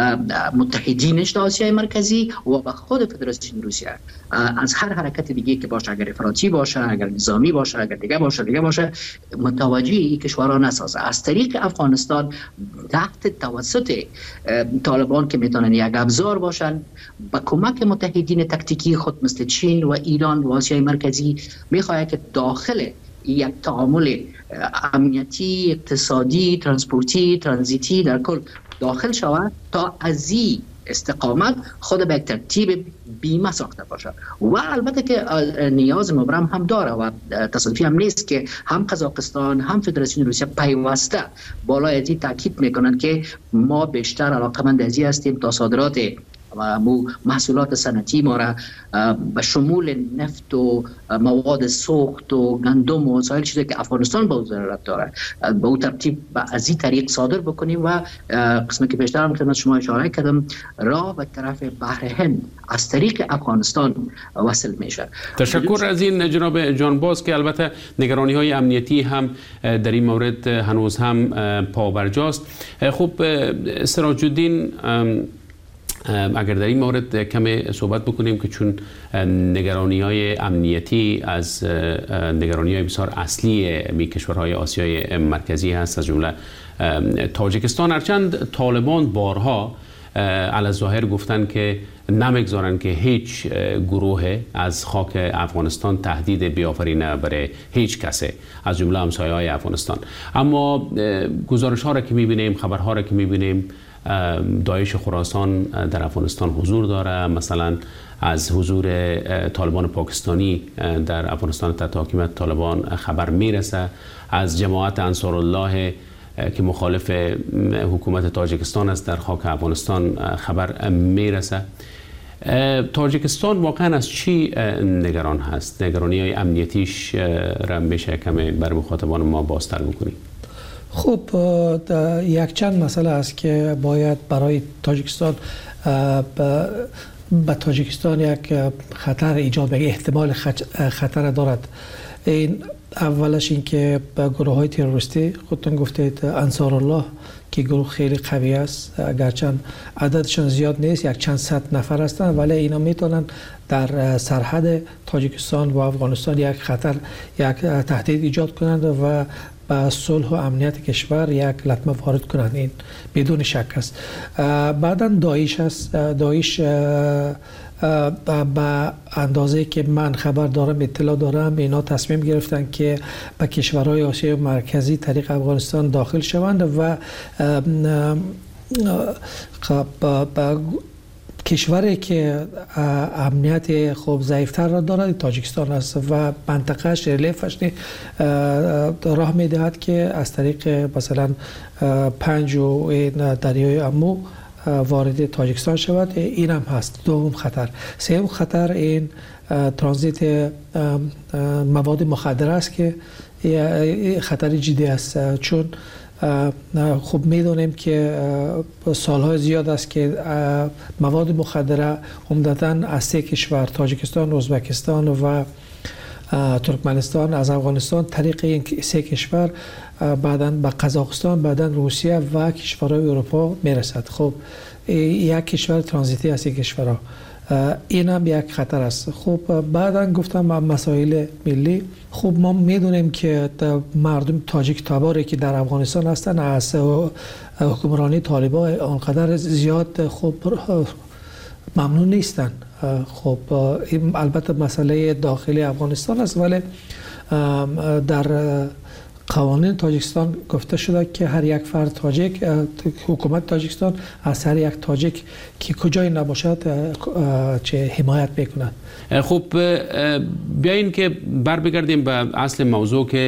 متحدینش در آسیای مرکزی و به خود فدراسیون روسیه از هر حرکت دیگه که باشه، اگر افراطی باشه، اگر نظامی باشه، اگر دیگه باشه متوجه این کشورها نسازه. از طریق افغانستان تحت توسط طالبان که میتونن یک ابزار باشن، با کمک متحدین تکتیکی خود مثل چین و ایران و آسیای مرکزی میخواد که داخل یک تعامل امنیتی، اقتصادی، ترانسپورتی، ترانزیتی در کل داخل شود تا از این استقامت خود به ترتیب بیمه ساخته باشه. و البته که نیاز مبرم هم داره و تصادفی هم نیست که هم قزاقستان هم فدراسیون روسیه پیوسته بالای از این تاکید میکنن که ما بیشتر علاقمند از این هستیم تا صادرات و محصولات صنعتی ما را به شمول نفت و مواد سوخت و گندم و سایر چیزی که افغانستان به ضرورت داره به اون ترتیب از این طریق صادر بکنیم و قسمی که بیشتر هم خدمت شما اشاره کردم راه به طرف بحر هند از طریق افغانستان وصل میشه. تشکر از این جناب جانباز که البته نگرانی های امنیتی هم در این مورد هنوز هم پابرجاست. خب سراج الدین، اگر در این مورد کمی صحبت بکنیم که چون نگرانی های امنیتی از نگرانی های بسیار اصلی می کشورهای آسیای مرکزی هست، از جمله تاجیکستان، هرچند طالبان بارها علی الظاهر گفتن که نمیگذارن که هیچ گروه از خاک افغانستان تهدید بیافرینه برای هیچ کسی از جمله همسایه های افغانستان. اما گزارش ها را که میبینیم، خبرها را که میبینیم، داعش خراسان در افغانستان حضور داره، مثلا از حضور طالبان پاکستانی در افغانستان تحت حاکمیت طالبان خبر میرسه، از جماعت انصارالله که مخالف حکومت تاجیکستان است در خاک افغانستان خبر میرسه. تاجیکستان واقعا از چی نگران هست؟ نگرانی های امنیتیش را میشه کمی بر مخاطبان ما بازتر بکنید؟ خب یک چند مسئله است که باید برای تاجیکستان به تاجیکستان یک خطر ایجاد بگه، احتمال خطر دارد. این اولش این که گروه های تروریستی خودتون گفتید انصارالله که گروه خیلی قوی است، اگرچند عددشان زیاد نیست، یک چند صد نفر هستند، ولی اینا میتونن در سرحد تاجیکستان و افغانستان یک خطر، یک تهدید ایجاد کنند و با صلح و امنیت کشور یک لطمه وارد کنند. این بدون شک است. بعدا داعش است. داعش به اندازه که من خبر دارم، اطلاع دارم، اینا تصمیم گرفتن که به کشورهای آسیای مرکزی طریق افغانستان داخل شوند و کشوری که امنیت خوب ضعیفتر را دارد تاجیکستان است و منطقهش ریلیفش راه میدهد که از طریق مثلا پنج و دریای امو وارد تاجیکستان شود. این هم هست دوم خطر. سوم خطر این ترانزیت مواد مخدر است که خطر جدی است، چون خب میدونیم که سالهای زیاد است که مواد مخدره عمدتاً از سه کشور، تاجیکستان، ازبکستان و ترکمنستان، از افغانستان طریق این سه کشور بعداً به قزاقستان، بعداً روسیه و کشورهای اروپا میرسد. خب یک کشور ترانزیتی از این کشورها، این هم یک خطر است. خب بعداً گفتم مسائل ملی. خب ما میدونیم که مردم تاجیک تباری که در افغانستان هستن از حکمرانی طالبان آنقدر زیاد خب ممنون نیستن. خب این البته مسئله داخلی افغانستان است، ولی در قوانین تاجیکستان گفته شده که هر یک فرد تاجیک، حکومت تاجیکستان از هر یک تاجیک که کجای نباشد چه حمایت میکنند. خب بیاین که بر بگردیم به اصل موضوع که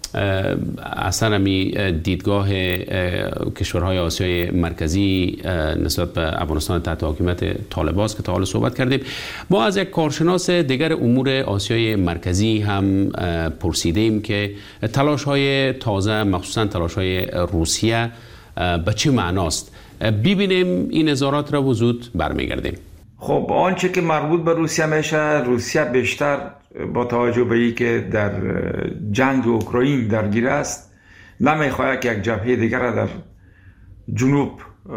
اصلا دیدگاه کشورهای آسیای مرکزی نسبت به افغانستان تحت حاکمیت طالبان است که تا حالا صحبت کردیم. ما از یک کارشناس دیگر امور آسیای مرکزی هم پرسیدیم که تلاش‌های تازه، مخصوصا تلاش‌های روسیه، به چه معناست. ببینیم این نظارات را وجود برمیگردیم. خب آنچه که مربوط به روسیه میشه، روسیه بیشتر با توجه به این که در جنگ اوکراین درگیر است نمیخواهد که یک جبهه دیگر را در جنوب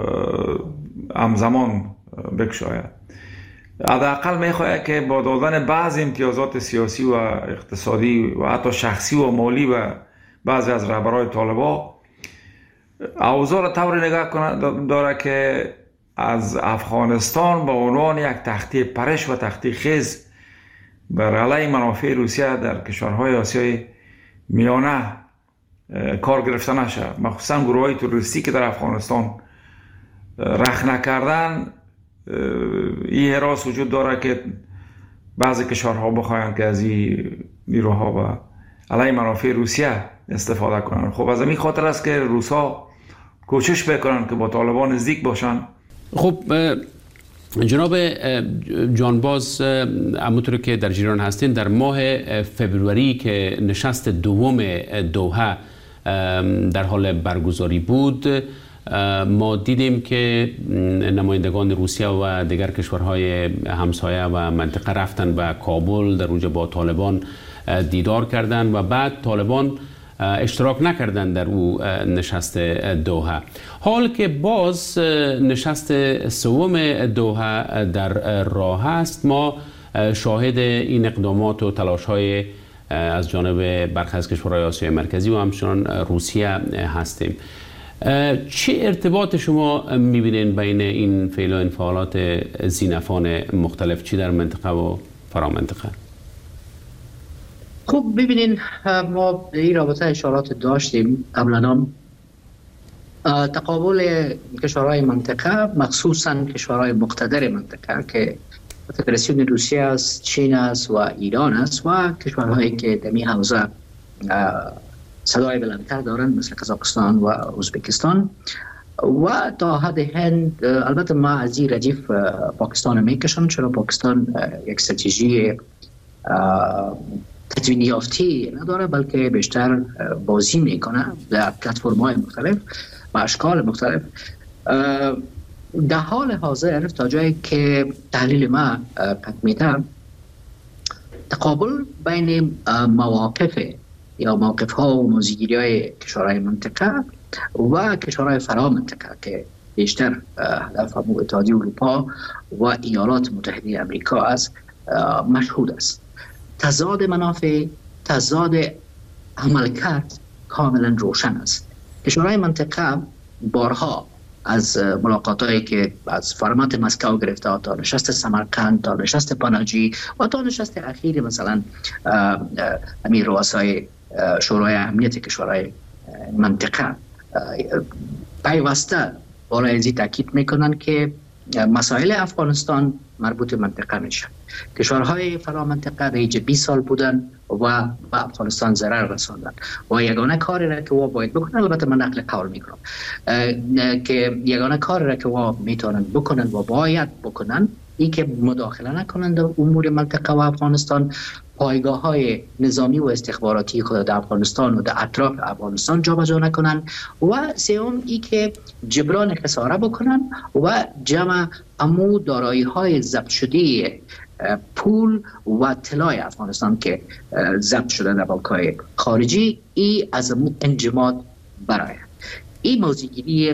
همزمان بکشاید. حداقل میخواهد که با دادن بعض امتیازات سیاسی و اقتصادی و حتی شخصی و مالی و بعضی از رهبران طالبان اوضاع را طوری نگاه داره که از افغانستان به عنوان یک تخته پرش و تخته خیز بر علیه منافع روسیه در کشورهای آسیای میانه کار گرفته نشه. مخصوصا گروه های تروریستی که در افغانستان رخ نکردن، این حراس وجود داره که بعضی کشورها بخواهند که از این نیروها و علیه منافع روسیه استفاده کنند. خب از این خاطر است که روسا کوشش بکنند که با طالبان نزدیک باشند. خب جناب جانباز، همونطور که در جریان هستین، در ماه فبروری که نشست دوم دوحه در حال برگزاری بود، ما دیدیم که نمایندگان روسیه و دیگر کشورهای همسایه و منطقه رفتن به کابل، در اونجا با طالبان دیدار کردند و بعد طالبان اشتراک نکردن در او نشست دوحه. حال که باز نشست سوم دوحه در راه است، ما شاهد این اقدامات و تلاش‌های از جانب برخی از کشورهای آسیای مرکزی و همچنان روسیه هستیم. چه ارتباط شما می‌بینید بین این فعل و انفعالات ذی‌نفعان مختلف، چی در منطقه و فرامنطقه؟ خب ببینین، ما این رابطه اشارات داشتیم قبلا. تقابل کشورهای منطقه، مخصوصا کشورهای مقتدر منطقه که فدراسیون روسیه است، چین است و ایران است و کشورهایی که در این حوزه صدای بلندتر دارند مثل قزاقستان و ازبکستان و تا حد هند. البته ما از این ردیف پاکستان میکشم، چرا پاکستان یک استراتژی تدوین یافتی نداره، بلکه بیشتر بازی میکنه در پلتفرم‌های مختلف و اشکال مختلف. در حال حاضر تا جایی که تحلیل ما میده، تقابل بین مواقف یا موقف‌ها و موضع‌گیری‌های کشورهای منطقه و کشورهای فرامنطقه که بیشتر هدف اتحادیه اروپا و ایالات متحده آمریکا است مشهود است. تضاد منافع، تضاد عملکرد کاملا روشن است. کشورهای منطقه بارها از ملاقاتایی که از فرمت مسکو گرفته تا نشست سمرقند، تا نشست پاناجی و تا نشست اخیر مثلا امیر رؤسای شورای امنیت کشورهای منطقه پیوسته برای ازی تاکید میکنن که مسائل افغانستان مربوط منطقه میشه. کشورهای فرامنطقه در 20 سال بودن و به افغانستان ضرر رساندن و یگانه کاری را که باید بکنن، البته من نقل قول میکنم که یگانه کاری را که میتونن بکنن و باید بکنن این که مداخله نکنند در امور منطقه و افغانستان، پایگاه های نظامی و استخباراتی خود در افغانستان و در اطراف افغانستان جابجا نکنند و سوم ای که جبران خساره بکنن و جمع امو دارایی های ضبط شده پول و طلای افغانستان که ضبط شده در بانک‌های خارجی، ای از امو انجماد برای این موضوعگیری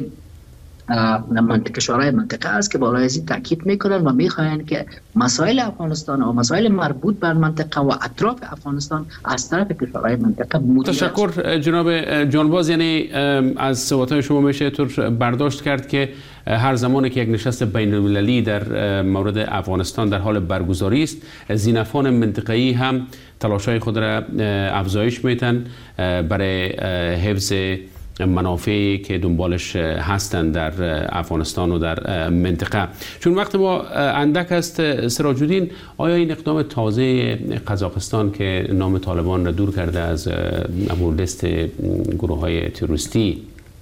کشورهای منطقه است که بالای ازی تاکید میکنن و میخواهند که مسائل افغانستان و مسائل مربوط بر منطقه و اطراف افغانستان از طرف کشورهای منطقه مدیریت. تشکر جناب جانباز. یعنی از صحبت‌های شما میشه طور برداشت کرد که هر زمانی که یک نشست بین المللی در مورد افغانستان در حال برگزاری است، ذی‌نفعان منطقه‌ای هم تلاش‌های خود را افزایش میدن برای حفظ منافعی که دنبالش هستند در افغانستان و در منطقه. چون وقت ما اندک است سراج الدین، آیا این اقدام تازه قزاقستان که نام طالبان را دور کرده از لیست گروه‌های تروریستی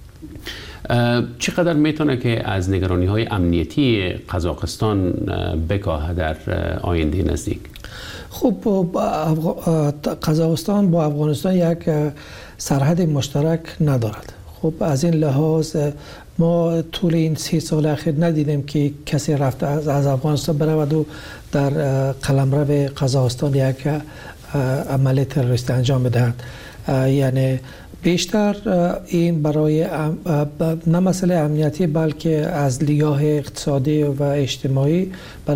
چقدر میتونه که از نگرانی‌های امنیتی قزاقستان بکاهه در آینده نزدیک؟ خب قزاقستان با افغانستان یک سرحد مشترک ندارد. خب از این لحاظ ما طول این 3 سال اخیر ندیدیم که کسی رفته از افغانستان برود و در قلمرو قزاقستان یک عمل تروریستی انجام بدهد. یعنی بیشتر این برای نه مسئله امنیتی بلکه از لحاظ اقتصادی و اجتماعی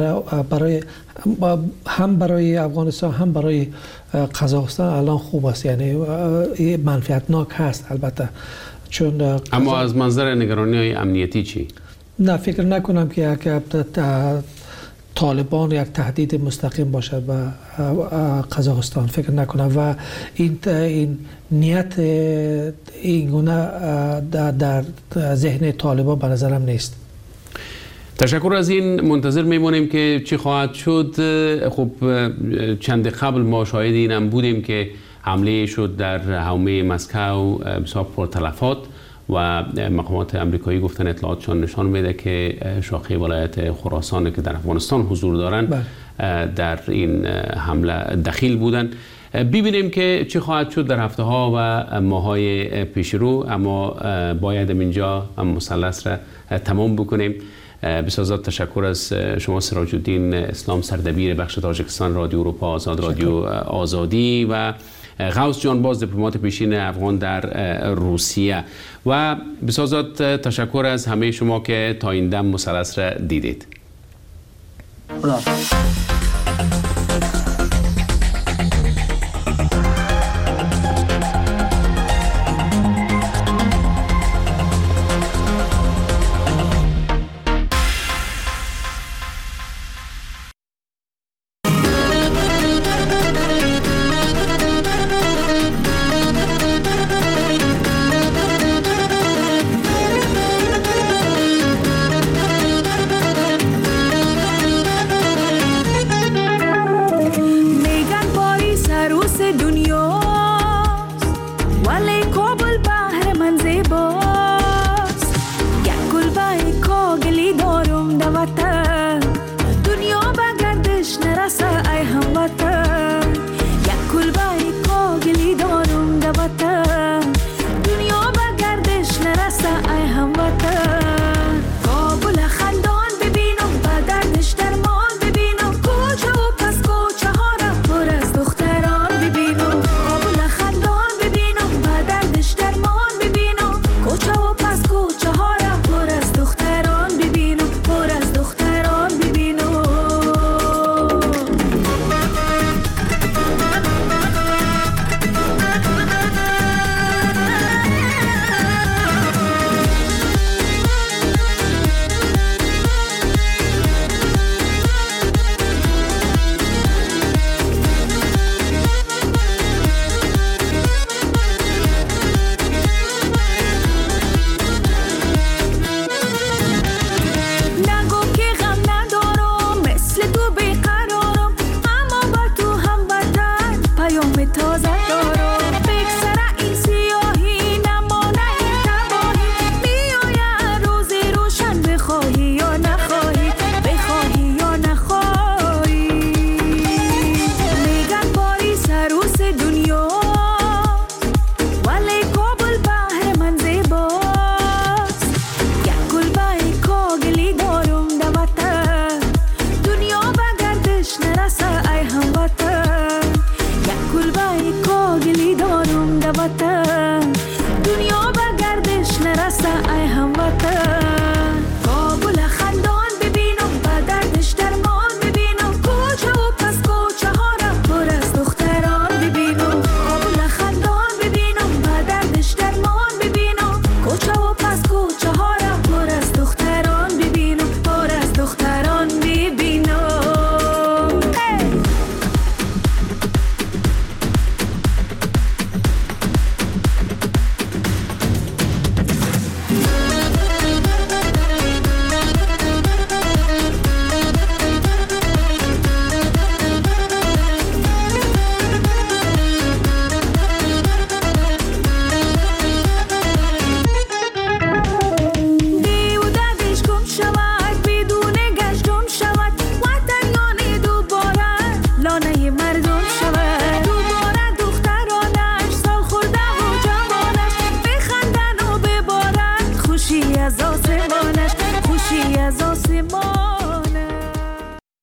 هم برای افغانستان هم برای قزاقستان الان خوب است. یعنی منفعتناک هست البته. چون اما از منظر نگرانی امنیتی چی؟ نه، فکر نکنم که یک طالبان یک تهدید مستقیم باشد به قزاقستان، فکر نکنم. و این نیت این گونه در ذهن طالبان به نظرم نیست. تشکر از این. منتظر میمونیم که چی خواهد شد. خب چند قبل ما شاهد اینم بودیم که حمله شد در حومه مسکو بسیار پرتلفات و مقامات امریکایی گفتن اطلاعاتشان نشان میده که شاخه ولایت خراسان که در افغانستان حضور دارند در این حمله دخیل بودند. ببینیم که چی خواهد شد در هفته ها و ماه های پیش رو، اما باید اینجا مثلث را تمام بکنیم. بسیار تشکر از شما سراج الدین اسلام، سردبیر بخش تاجیکستان رادیو اروپا آزاد، رادیو آزادی، و غوث جانباز، دیپلمات پیشین افغان در روسیه. و بسیار تشکر از همه شما که تا این دم مثلث را دیدید.